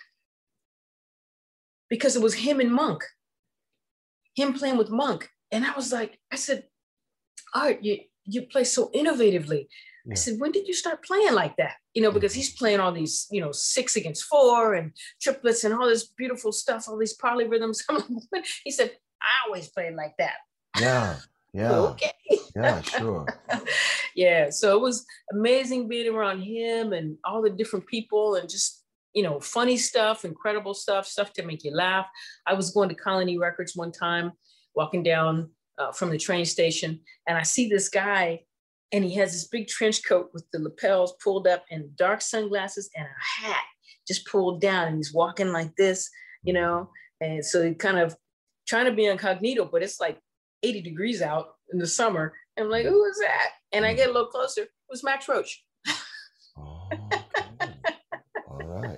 F: because it was him and Monk, him playing with Monk. And I was like, I said, Art, you, you play so innovatively.
B: Yeah.
F: I said, when did you start playing like that? You know, because he's playing all these, you know, six against four and triplets and all this beautiful stuff, all these polyrhythms. He said, I always played like that.
B: Yeah. Yeah.
F: Okay.
B: Yeah, sure.
F: Yeah. So it was amazing being around him and all the different people and just, you know, funny stuff, incredible stuff, stuff to make you laugh. I was going to Colony Records one time, walking down uh, from the train station, and I see this guy, and he has this big trench coat with the lapels pulled up and dark sunglasses and a hat just pulled down. And he's walking like this, you know, and so he kind of trying to be incognito, but it's like eighty degrees out in the summer. And I'm like, who is that? And I get a little closer. It was Max Roach.
B: Oh, okay. All right.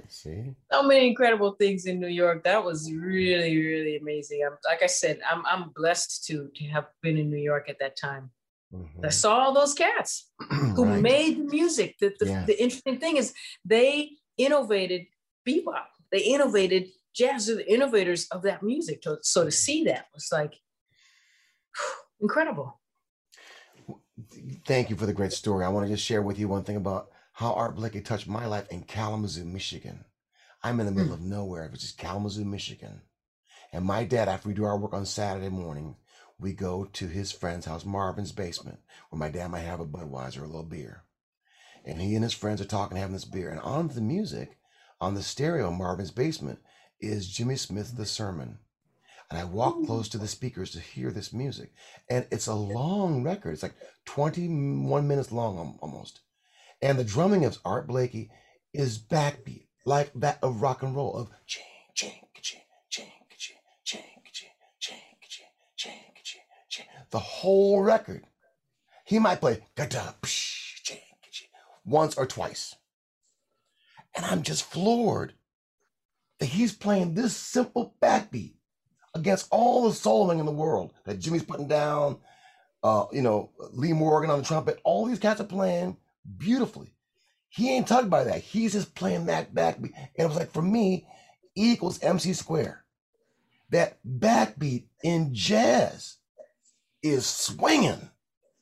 E: See?
F: So many incredible things in New York. That was really, really amazing. I'm, like I said, I'm I'm blessed to to have been in New York at that time. Mm-hmm. I saw all those cats who right. made the music. The, the, yeah. the interesting thing is they innovated bebop. They innovated jazz. They're the innovators of that music. So, so to see that was like whew, incredible.
E: Thank you for the great story. I want to just share with you one thing about how Art Blakey touched my life in Kalamazoo, Michigan. I'm in the middle mm. of nowhere, which is Kalamazoo, Michigan. And my dad, after we do our work on Saturday morning, we go to his friend's house, Marvin's basement, where my dad might have a Budweiser, a little beer. And he and his friends are talking, having this beer. And on the music, on the stereo in Marvin's basement, is Jimmy Smith's The Sermon. And I walk close to the speakers to hear this music. And it's a long record. It's like twenty-one minutes long almost. And the drumming of Art Blakey is backbeat, like that of rock and roll, of ching, ching, ching, ching, ching, ching, ching, ching, ching, ching, ching. The whole record. He might play ga-da, psh, ching, ching, once or twice. And I'm just floored that he's playing this simple backbeat against all the soloing in the world that Jimmy's putting down, uh, you know, Lee Morgan on the trumpet. All these cats are playing beautifully. He ain't talking about that. He's just playing that backbeat. And it was like, for me, E equals M C square. That backbeat in jazz is swinging.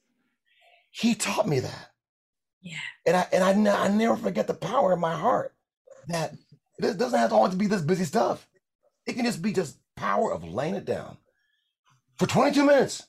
E: He taught me that.
F: Yeah.
E: And I and I, n- I never forget the power in my heart that it doesn't have to always be this busy stuff. It can just be just power of laying it down for twenty-two minutes.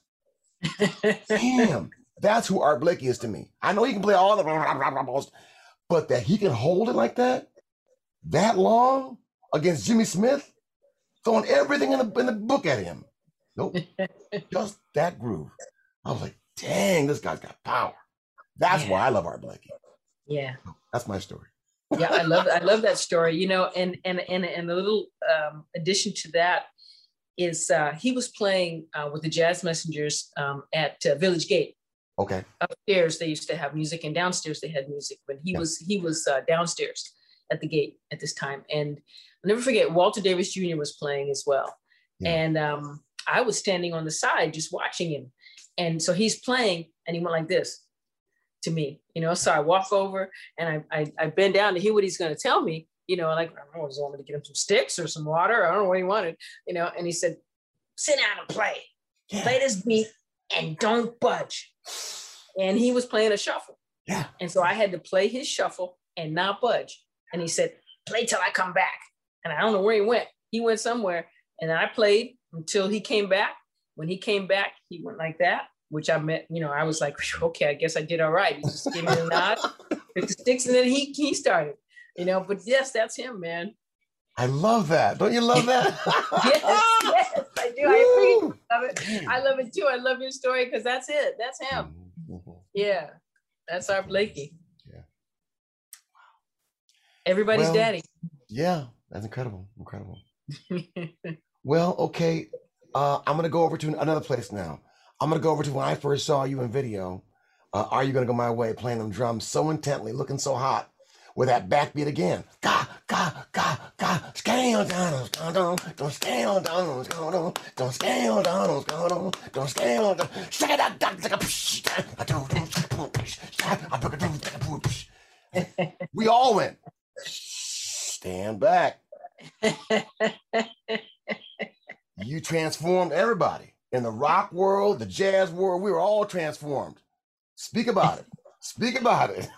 E: Damn. That's who Art Blakey is to me. I know he can play all the, but that he can hold it like that, that long against Jimmy Smith, throwing everything in the in the book at him. Nope, just that groove. I was like, dang, this guy's got power. That's yeah. why I love Art Blakey.
F: Yeah,
E: that's my story.
F: Yeah, I love I love that story. You know, and and and and a little um, addition to that is uh, he was playing uh, with the Jazz Messengers um, at uh, Village Gate.
E: Okay.
F: Upstairs they used to have music, and downstairs they had music. But he yeah. was he was uh, downstairs at the gate at this time, and I'll never forget Walter Davis Junior was playing as well, yeah. and um, I was standing on the side just watching him, and so he's playing, and he went like this to me, you know. So I walk over and I I, I bend down to hear what he's going to tell me, you know. Like, I don't know, does he want me to get him some sticks or some water? I don't know what he wanted, you know. And he said, "Sit down and play, yeah. play this beat, and don't budge." And he was playing a shuffle.
E: Yeah.
F: And so I had to play his shuffle and not budge. And he said, "Play till I come back." And I don't know where he went. He went somewhere. And I played until he came back. When he came back, he went like that, which I meant, you know, I was like, okay, I guess I did all right. He just gave me a nod, with the sticks, and then he he started, you know. But yes, that's him, man.
E: I love that. Don't you love that?
F: Yes, yes, I do. I appreciate love it. I love it too. I love your story because that's it. That's him. Mm-hmm. Yeah, that's Art Blakey. Yeah. Wow. Everybody's
E: well,
F: daddy.
E: Yeah, that's incredible. Incredible. Well, okay. Uh, I'm gonna go over to another place now. I'm gonna go over to when I first saw you in video. Uh, Are You Gonna Go My Way? Playing them drums so intently, looking so hot, with that backbeat again. Ga ga ga ga. Scale down, down, don't scale down, down, don't scale down, down, don't scale down. We all went. Stand back. You transformed everybody in the rock world, the jazz world. We were all transformed. Speak about it. Speak about it.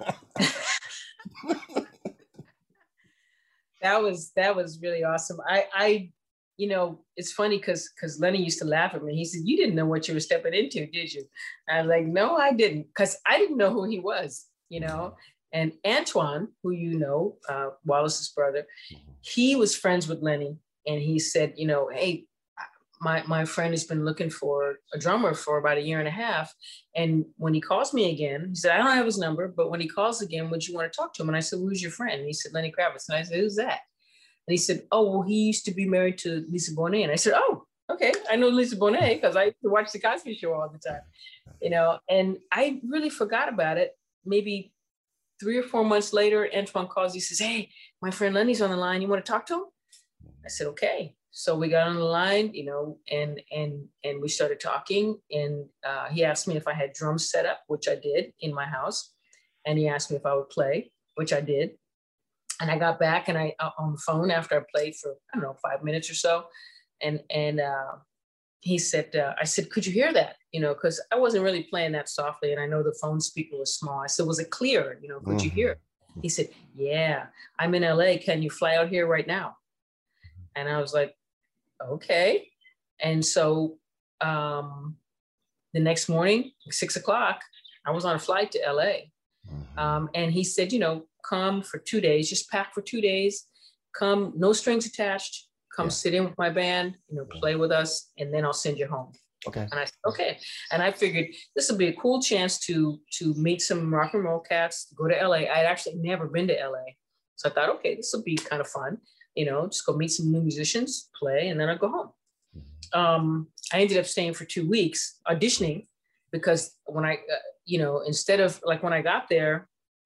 F: That was that was really awesome. I I you know, it's funny because because Lenny used to laugh at me. He said, "You didn't know what you were stepping into, did you?" I was like, "No, I didn't," because I didn't know who he was, you know. And Antoine, who you know, uh, Wallace's brother, he was friends with Lenny, and he said, you know, "Hey, my my friend has been looking for a drummer for about a year and a half, and when he calls me again, he said, I don't have his number, but when he calls again, would you want to talk to him?" And I said, "Who's your friend?" And he said, "Lenny Kravitz." And I said, "Who's that?" And he said, "Oh, well, he used to be married to Lisa Bonet." And I said, "Oh, okay, I know Lisa Bonet because I watch the Cosby Show all the time, you know." And I really forgot about it. Maybe three or four months later, Antoine calls. He says, "Hey, my friend Lenny's on the line. You want to talk to him?" I said, "Okay." So we got on the line, you know, and and and we started talking. And uh, he asked me if I had drums set up, which I did in my house. And he asked me if I would play, which I did. And I got back and I uh, on the phone after I played for, I don't know, five minutes or so. And and uh, he said, uh, I said, "Could you hear that?" You know, because I wasn't really playing that softly. And I know the phone speaker was small. I said, "Was it clear? You know, could mm-hmm. you hear it?" He said, "Yeah, I'm in L A. Can you fly out here right now?" And I was like, "Okay." And so um, the next morning, six o'clock, I was on a flight to L A. Mm-hmm. Um, and he said, "You know, come for two days, just pack for two days, come, no strings attached, come yeah. sit in with my band, you know, play with us, and then I'll send you home."
E: Okay.
F: And I said, okay. And I figured this would be a cool chance to, to meet some rock and roll cats, go to L A. I'd actually never been to L A. So I thought, okay, this will be kind of fun, you know, just go meet some new musicians, play, and then I'll go home. Mm-hmm. Um, I ended up staying for two weeks auditioning because when I, uh, you know, instead of like when I got there,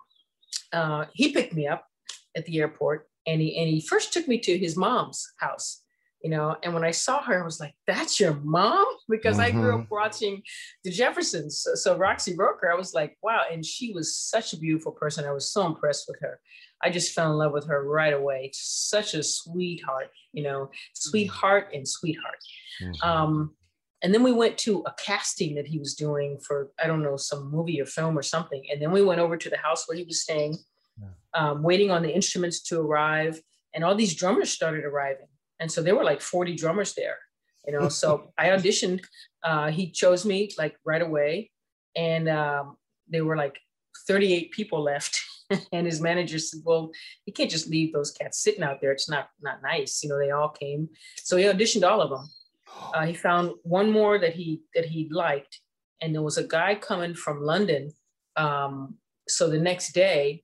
F: uh, he picked me up at the airport and he, and he first took me to his mom's house, you know, and when I saw her, I was like, "That's your mom?" Because mm-hmm. I grew up watching the Jeffersons. So, so Roxy Roker, I was like, wow. And she was such a beautiful person. I was so impressed with her. I just fell in love with her right away. Such a sweetheart, you know, sweetheart and sweetheart. Mm-hmm. Um, and then we went to a casting that he was doing for, I don't know, some movie or film or something. And then we went over to the house where he was staying, yeah. um, waiting on the instruments to arrive. And all these drummers started arriving. And so there were like forty drummers there, you know, so I auditioned. Uh, he chose me like right away. And um, there were like thirty-eight people left. And his manager said, "Well, you can't just leave those cats sitting out there. It's not, not nice." You know, they all came. So he auditioned all of them. Uh, he found one more that he, that he liked. And there was a guy coming from London. Um, so the next day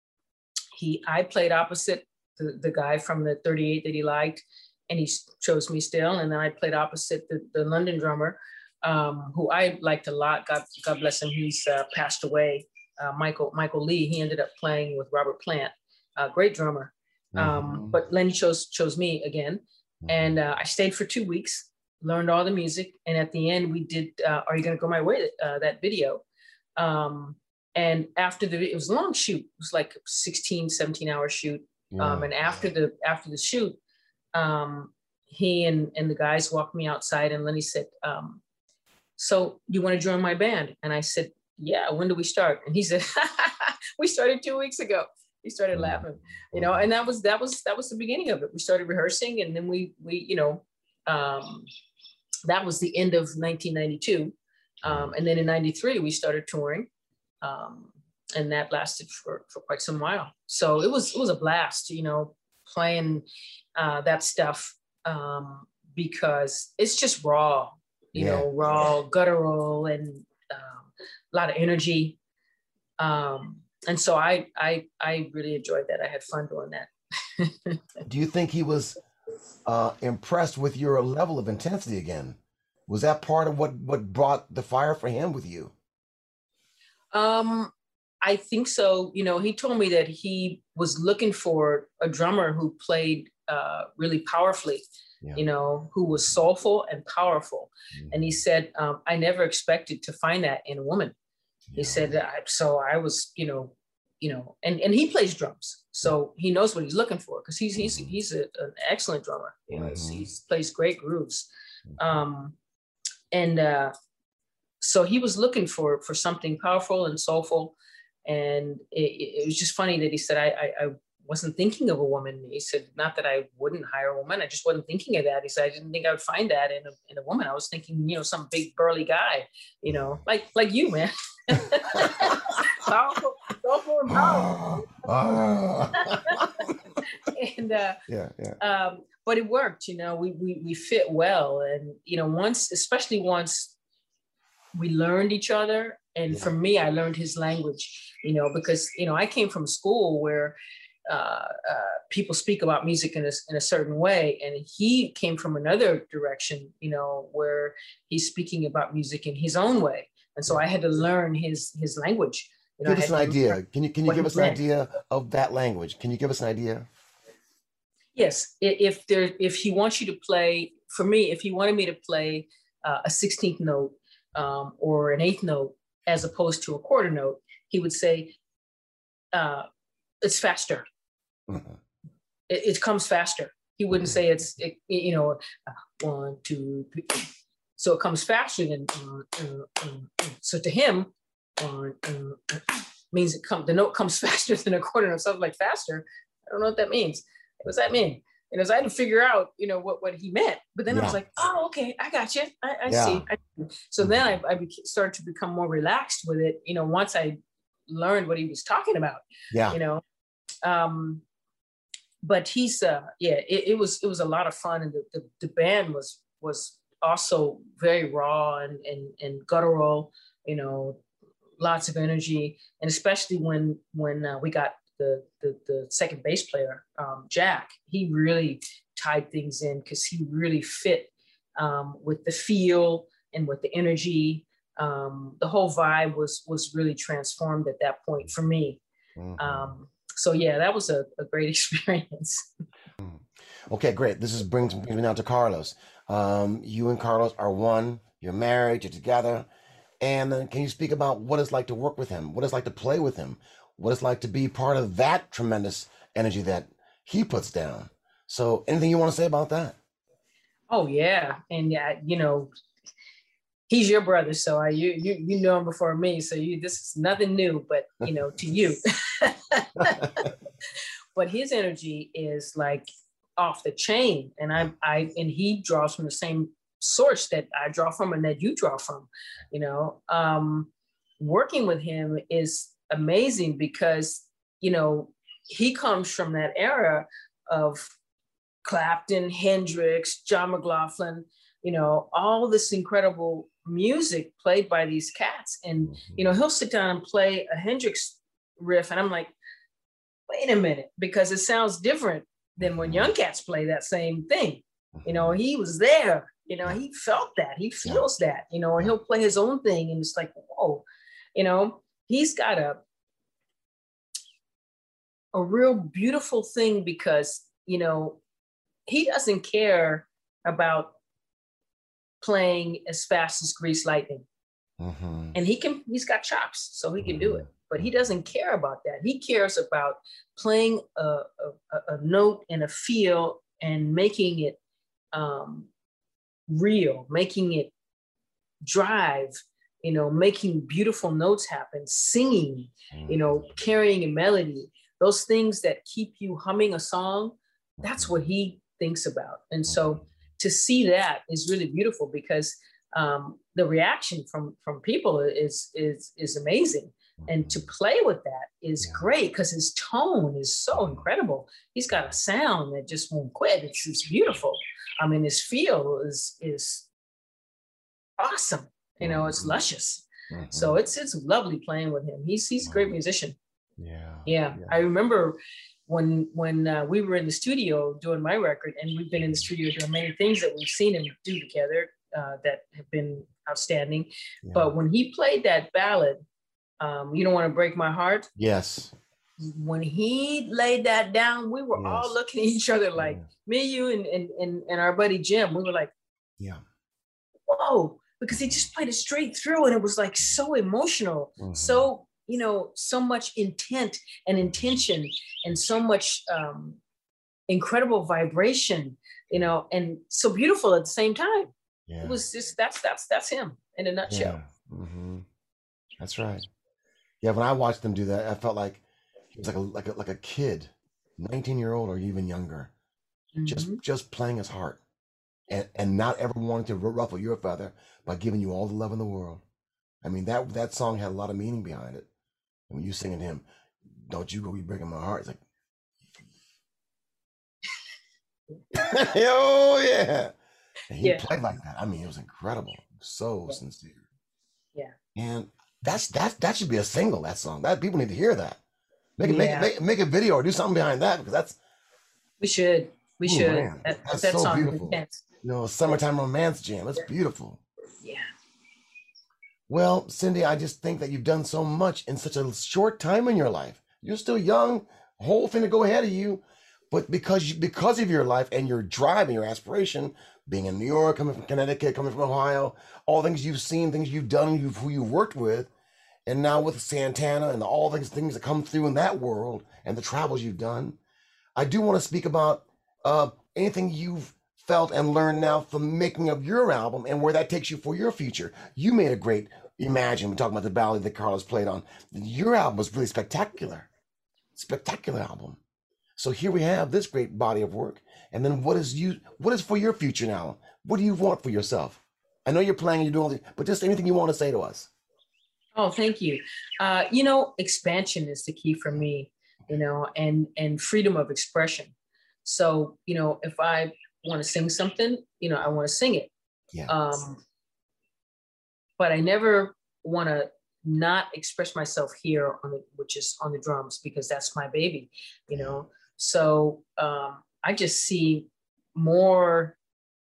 F: he, I played opposite the, the guy from the thirty-eight that he liked, and he chose me still. And then I played opposite the, the London drummer, um, who I liked a lot. God, God bless him. He's uh, passed away. Uh, Michael Michael Lee. He ended up playing with Robert Plant, a great drummer. Um, mm-hmm. But Lenny chose chose me again, mm-hmm. and uh, I stayed for two weeks, learned all the music, and at the end we did uh, "Are You Gonna Go My Way?" Uh, that video. Um, and after the it was a long shoot. It was like a sixteen, seventeen hour shoot. Yeah. Um, and after the after the shoot, um, he and and the guys walked me outside, and Lenny said, um, "So you want to join my band?" And I said, "Yeah, when do we start?" And he said, "We started two weeks ago." He started laughing, you know, and that was, that was, that was the beginning of it. We started rehearsing, and then we, we, you know, um, that was the end of nineteen ninety-two. Um, and then in ninety-three, we started touring, um, and that lasted for, for quite some while. So it was, it was a blast, you know, playing uh, that stuff um, because it's just raw, you yeah. know, raw, guttural, and um, a lot of energy. Um, and so I, I, I really enjoyed that. I had fun doing that.
E: Do you think he was uh, impressed with your level of intensity again? Was that part of what, what brought the fire for him with you?
F: Um, I think so. You know, he told me that he was looking for a drummer who played uh, really powerfully, yeah. you know, who was soulful and powerful. Mm-hmm. And he said, um, I never expected to find that in a woman. Yeah. He said, I, so I was, you know, you know, and, and he plays drums. So he knows what he's looking for, because he's, he's, he's a, an excellent drummer. You know, mm-hmm. he plays great grooves. Um, and uh, so he was looking for, for something powerful and soulful. And it, it was just funny that he said, I, I, I wasn't thinking of a woman. He said, not that I wouldn't hire a woman. I just wasn't thinking of that. He said, I didn't think I would find that in a, in a woman. I was thinking, you know, some big burly guy, you know, like, like you, man. Powerful, soulful and powerful. and, uh, yeah, yeah. Um, but it worked, you know, we, we, we fit well. And, you know, once, especially once we learned each other. And yeah. for me, I learned his language, you know, because, you know, I came from school where uh, uh, people speak about music in a, in a certain way. And he came from another direction, you know, where he's speaking about music in his own way. And so I had to learn his, his language, You know,
E: Give
F: I
E: us
F: had
E: an
F: to
E: idea.
F: learn
E: Can you can you
F: what
E: give
F: he
E: us an
F: meant.
E: idea of that language? Can you give us an idea?
F: Yes, i- if there, if he wants you to play, for me, if he wanted me to play uh, a sixteenth note um, or an eighth note as opposed to a quarter note, he would say, uh, "It's faster.
E: Mhm.
F: It, it comes faster." He wouldn't say it's, it, you know, uh, one, two, three. So it comes faster than. Uh, uh, uh, uh. So to him, one, uh, uh, means it come. The note comes faster than a quarter note. Something like faster. I don't know what that means. What does that mean? And as I had to figure out, you know, what, what he meant. But then I was
E: Yeah.
F: like, oh, okay, I got you. I, I
E: Yeah.
F: see. I, so then I, I beca- started to become more relaxed with it, you know, once I learned what he was talking about,
E: Yeah.
F: you know. Um, but he's, uh, yeah, it, it was it was a lot of fun. And the, the, the band was was also very raw and, and, and guttural, you know, lots of energy. And especially when when uh, we got the, the the second bass player, um, Jack, he really tied things in because he really fit um, with the feel and with the energy. Um, the whole vibe was was really transformed at that point for me.
E: Mhm.
F: Um, so yeah, that was a, a great experience.
E: Okay, great. This is brings, brings me now to Carlos. Um, you and Carlos are one. You're married. You're together. And then can you speak about what it's like to work with him? What it's like to play with him? What it's like to be part of that tremendous energy that he puts down? So, anything you want to say about that?
F: Oh yeah, and yeah, you know, he's your brother, so I, you you you know him before me, so you this is nothing new, but you know, to you. But his energy is like off the chain, and I I and he draws from the same source that I draw from and that you draw from. You know, um, working with him is amazing because you know he comes from that era of Clapton, Hendrix, John McLaughlin, you know, all this incredible music played by these cats. And, you know, he'll sit down and play a Hendrix riff. And I'm like, wait a minute, because it sounds different than when young cats play that same thing. You know, he was there, you know, he felt that, he feels that, you know, and he'll play his own thing. And it's like, whoa, you know, he's got a, a real beautiful thing because, you know, he doesn't care about playing as fast as Grease Lightning. Mm-hmm. And he can, he's got chops, so he can do it. But he doesn't care about that. He cares about playing a, a, a note and a feel and making it um, real, making it drive, you know, making beautiful notes happen, singing, you know, carrying a melody. Those things that keep you humming a song, that's what he thinks about. And so to see that is really beautiful because um, the reaction from from people is is is amazing. And to play with that is great because his tone is so incredible. He's got a sound that just won't quit. It's, it's beautiful. I mean, his feel is is awesome. You know, it's luscious. Mm-hmm. So it's it's lovely playing with him. He's he's a great musician. Yeah. Yeah. yeah. I remember when when uh, we were in the studio doing my record, and we've been in the studio doing many things that we've seen him do together uh, that have been outstanding. Yeah. But when he played that ballad, um, You Don't Want to Break My Heart.
E: Yes.
F: When he laid that down, we were yes. all looking at each other like yeah. me, you, and, and and and our buddy Jim. We were like, yeah, whoa, because he just played it straight through, and it was like so emotional, mm-hmm. so you know, so much intent and intention, and so much um, incredible vibration, you know, and so beautiful at the same time. Yeah. It was just that's that's that's him in a nutshell.
E: Yeah. Mm-hmm. That's right. Yeah, when I watched him do that, I felt like he was like a like a like a kid, nineteen year old or even younger, mm-hmm. just just playing his heart, and and not ever wanting to ruffle your feather by giving you all the love in the world. I mean, that that song had a lot of meaning behind it. And when you singing him, "Don't You Go Be Breaking My Heart," it's like, oh yeah, and he yeah. played like that. I mean, it was incredible, so yeah. sincere. Yeah, and that's that that should be a single. That song, that people need to hear that. Make it, yeah. make, it, make make a video or do something behind that because that's.
F: We should. We Ooh, should. Man, that,
E: that's
F: that
E: so
F: song
E: beautiful. You know, summertime romance jam. It's beautiful.
F: Yeah.
E: Well, Cindy, I just think that you've done so much in such a short time in your life. You're still young, whole thing to go ahead of you. But because you, because of your life and your drive and your aspiration, being in New York, coming from Connecticut, coming from Ohio, all things you've seen, things you've done, you've, who you've worked with, and now with Santana and all these things that come through in that world and the travels you've done, I do want to speak about uh, anything you've felt and learned now from making of your album and where that takes you for your future. You made a great Imagine, we're talking about the ballad that Carlos played on. Your album was really spectacular. Spectacular album. So here we have this great body of work. And then what is you what is for your future now? What do you want for yourself? I know you're playing, you're doing all this, but just anything you want to say to us.
F: Oh, thank you. Uh, you know, expansion is the key for me, you know, and and freedom of expression. So, you know, if I want to sing something, you know, I want to sing it.
E: Yeah.
F: Um, but I never want to not express myself here on the, which is on the drums, because that's my baby, you know? So um, I just see more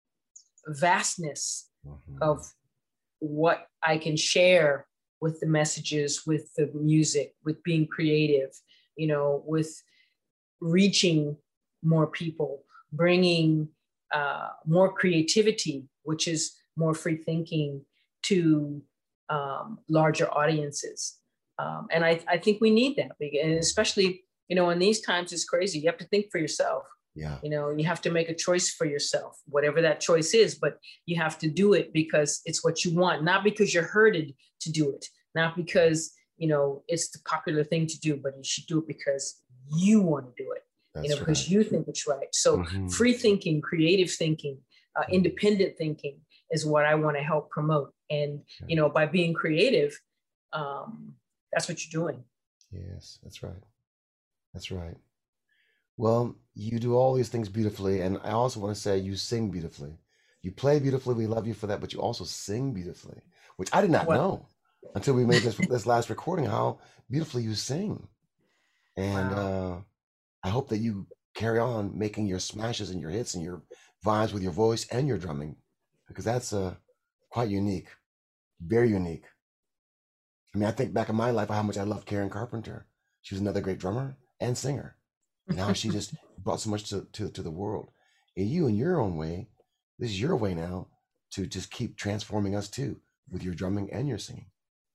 F: vastness mm-hmm. of what I can share with the messages, with the music, with being creative, you know, with reaching more people, bringing uh, more creativity, which is more free thinking, to um, larger audiences. Um, and I, I think we need that, and especially, you know, in these times, it's crazy. You have to think for yourself.
E: Yeah.
F: You know, you have to make a choice for yourself, whatever that choice is, but you have to do it because it's what you want, not because you're herded to do it, not because, you know, it's the popular thing to do, but you should do it because you want to do it, That's you know, because right. you think it's right. So mm-hmm. free thinking, creative thinking, uh, mm-hmm. independent thinking is what I want to help promote. And, you know, by being creative, um, that's what you're doing.
E: Yes, that's right. That's right. Well, you do all these things beautifully. And I also want to say you sing beautifully. You play beautifully. We love you for that. But you also sing beautifully, which I did not well, know until we made this this last recording, how beautifully you sing. And wow. uh, I hope that you carry on making your smashes and your hits and your vibes with your voice and your drumming, because that's uh, quite unique, very unique. I mean, I think back in my life how much I loved Karen Carpenter. She was another great drummer and singer. Now she just brought so much to, to, to the world. And you, in your own way, this is your way now to just keep transforming us too, with your drumming and your singing.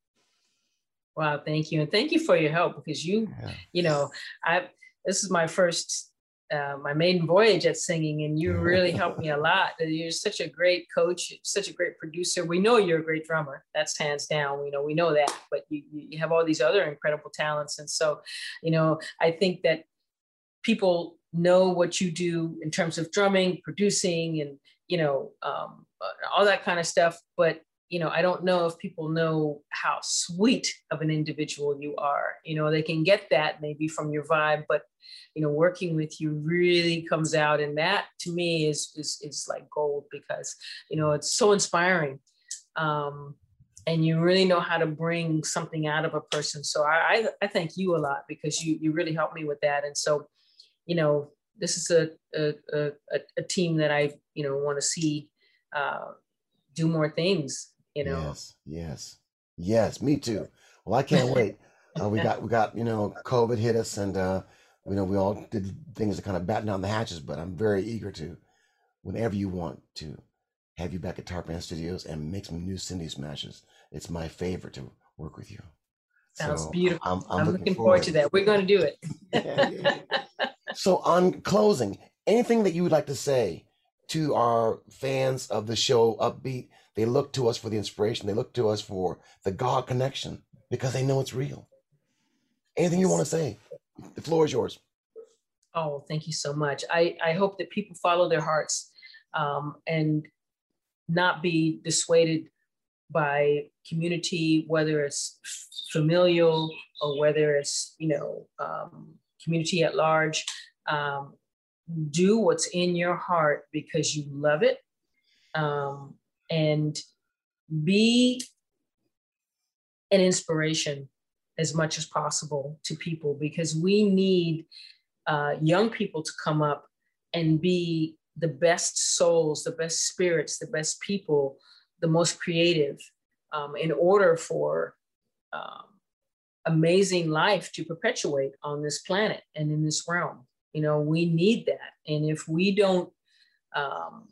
F: Wow, thank you. And thank you for your help, because you, yeah. you know, I this is my first, uh, my maiden voyage at singing, and you really helped me a lot. You're such a great coach, such a great producer. We know you're a great drummer. That's hands down. We know, we know that, but you, you have all these other incredible talents. And so, you know, I think that people know what you do in terms of drumming, producing, and, you know, um, all that kind of stuff. But, you know, I don't know if people know how sweet of an individual you are. You know, they can get that maybe from your vibe, but, you know, working with you really comes out. And that to me is, is, is like gold, because, you know, it's so inspiring. Um, and you really know how to bring something out of a person. So I, I, I thank you a lot, because you, you really helped me with that. And so, you know, this is a, a, a, a team that I, you know, want to see uh, do more things, you know.
E: Yes, yes, yes, me too. Well, I can't wait. Uh, we got, we got, you know, COVID hit us, and, uh, you know, we all did things to kind of batten down the hatches, but I'm very eager to, whenever you want, to have you back at Tarpan Studios and make some new Cindy smashes. It's my favorite to work with you.
F: Sounds so beautiful.
E: I'm, I'm,
F: I'm
E: looking,
F: looking
E: forward.
F: forward to that. We're going to do it.
E: yeah, yeah, yeah. So on closing, anything that you would like to say to our fans of the show Upbeat? They look to us for the inspiration. They look to us for the God connection, because they know it's real. Anything you want to say? The floor is yours.
F: Oh, thank you so much. I, I hope that people follow their hearts um, and not be dissuaded by community, whether it's familial or whether it's, you know, um, community at large. Um, do what's in your heart because you love it, um, and be an inspiration as much as possible to people, because we need uh, young people to come up and be the best souls, the best spirits, the best people, the most creative um, in order for um, amazing life to perpetuate on this planet and in this realm. You know, we need that. And if we don't um,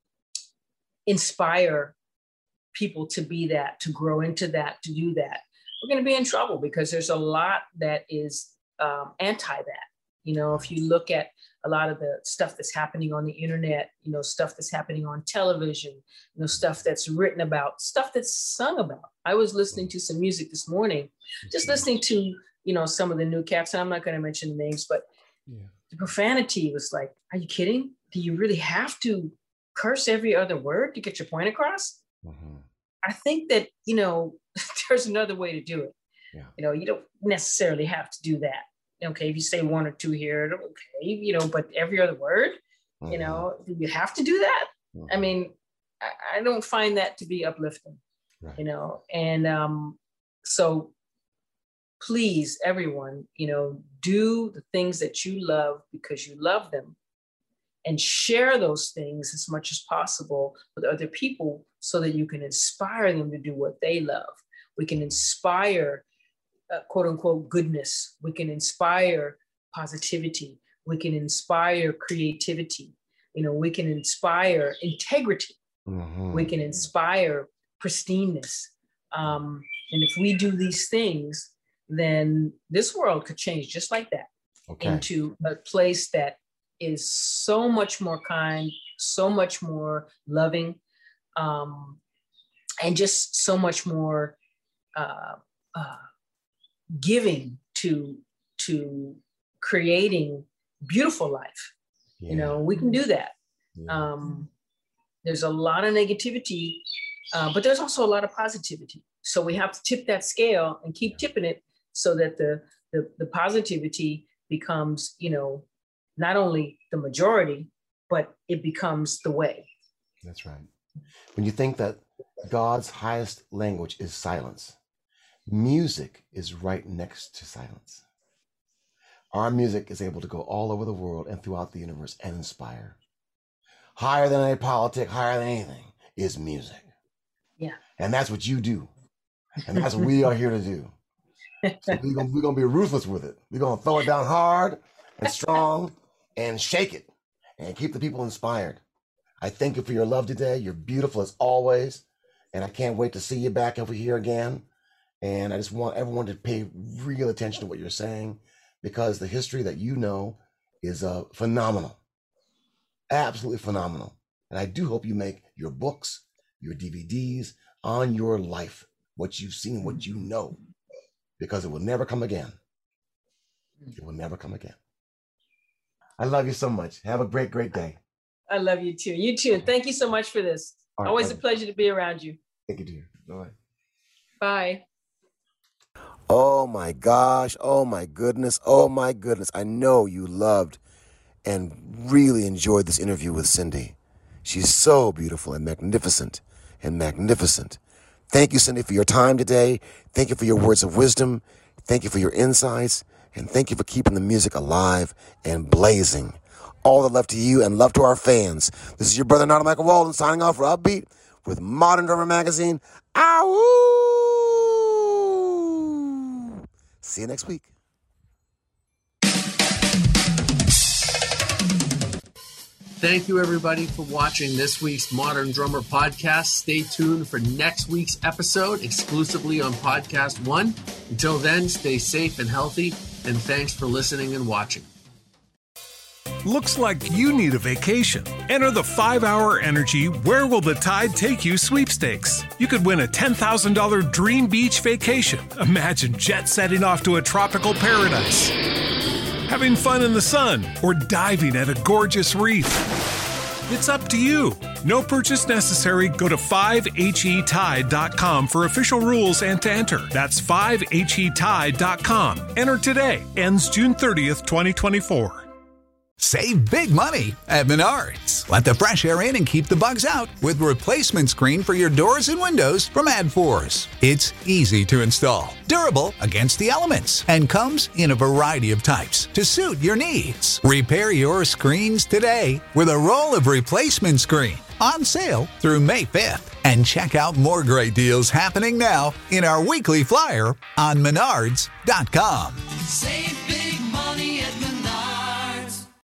F: inspire people to be that, to grow into that, to do that, we're going to be in trouble, because there's a lot that is um, anti that. You know, if you look at a lot of the stuff that's happening on the internet, you know, stuff that's happening on television, you know, stuff that's written about, stuff that's sung about. I was listening to some music this morning, just listening to, you know, some of the new cats. I'm not going to mention the names, but yeah. The profanity was like, are you kidding? Do you really have to curse every other word to get your point across? Mm-hmm. I think that, you know, there's another way to do it. Yeah. You know, you don't necessarily have to do that. Okay, if you say one or two here, okay, you know, but every other word, mm-hmm. you know, do you have to do that? Mm-hmm. I mean, I, I don't find that to be uplifting, right. you know, and um, so please, everyone, you know, do the things that you love because you love them, and share those things as much as possible with other people so that you can inspire them to do what they love. We can inspire Uh, quote unquote goodness. We can inspire positivity. We can inspire creativity. You know, we can inspire integrity. Mm-hmm. We can inspire pristineness. Um, and if we do these things, then this world could change just like that okay. into a place that is so much more kind, so much more loving, um, and just so much more uh, uh, giving to to creating beautiful life. Yeah. You know, we can do that. Yeah. Um, there's a lot of negativity, uh, but there's also a lot of positivity. So we have to tip that scale and keep tipping it so that the, the, the positivity becomes, you know, not only the majority, but it becomes the way.
E: That's right. When you think that God's highest language is silence, music is right next to silence. Our music is able to go all over the world and throughout the universe and inspire. Higher than any politic, higher than anything is music.
F: Yeah. And
E: that's what you do. And that's what we are here to do. So we're gonna, we're gonna be ruthless with it. We're gonna throw it down hard and strong and shake it and keep the people inspired. I thank you for your love today. You're beautiful as always. And I can't wait to see you back over here again. And I just want everyone to pay real attention to what you're saying, because the history that you know is uh, phenomenal. Absolutely phenomenal. And I do hope you make your books, your D V Ds on your life, what you've seen, what you know, because it will never come again. It will never come again. I love you so much. Have a great, great day.
F: I love you too. You too. And thank you so much for this. Right, always bye. A pleasure to be around you.
E: Thank you, dear. Bye.
F: Bye.
E: Oh my gosh. Oh my goodness. Oh my goodness. I know you loved and really enjoyed this interview with Cindy. She's so beautiful and magnificent and magnificent. Thank you, Cindy, for your time today. Thank you for your words of wisdom. Thank you for your insights. And thank you for keeping the music alive and blazing. All the love to you and love to our fans. This is your brother, Nana Michael Walden, signing off for Upbeat with Modern Drummer Magazine. Ow! See you next week.
D: Thank you, everybody, for watching this week's Modern Drummer podcast. Stay tuned for next week's episode exclusively on Podcast One. Until then, stay safe and healthy, and thanks for listening and watching.
G: Looks like you need a vacation. Enter the five hour Energy Where Will the Tide Take You sweepstakes. You could win a ten thousand dollars dream beach vacation. Imagine jet setting off to a tropical paradise, having fun in the sun, or diving at a gorgeous reef. It's up to you. No purchase necessary. Go to five H E tide dot com for official rules and to enter. That's five H E tide dot com. Enter today. Ends June thirtieth, twenty twenty-four.
H: Save big money at Menards. Let the fresh air in and keep the bugs out with replacement screen for your doors and windows from Adforce. It's easy to install, durable against the elements, and comes in a variety of types to suit your needs. Repair your screens today with a roll of replacement screen on sale through May fifth. And check out more great deals happening now in our weekly flyer on menards dot com.
I: Save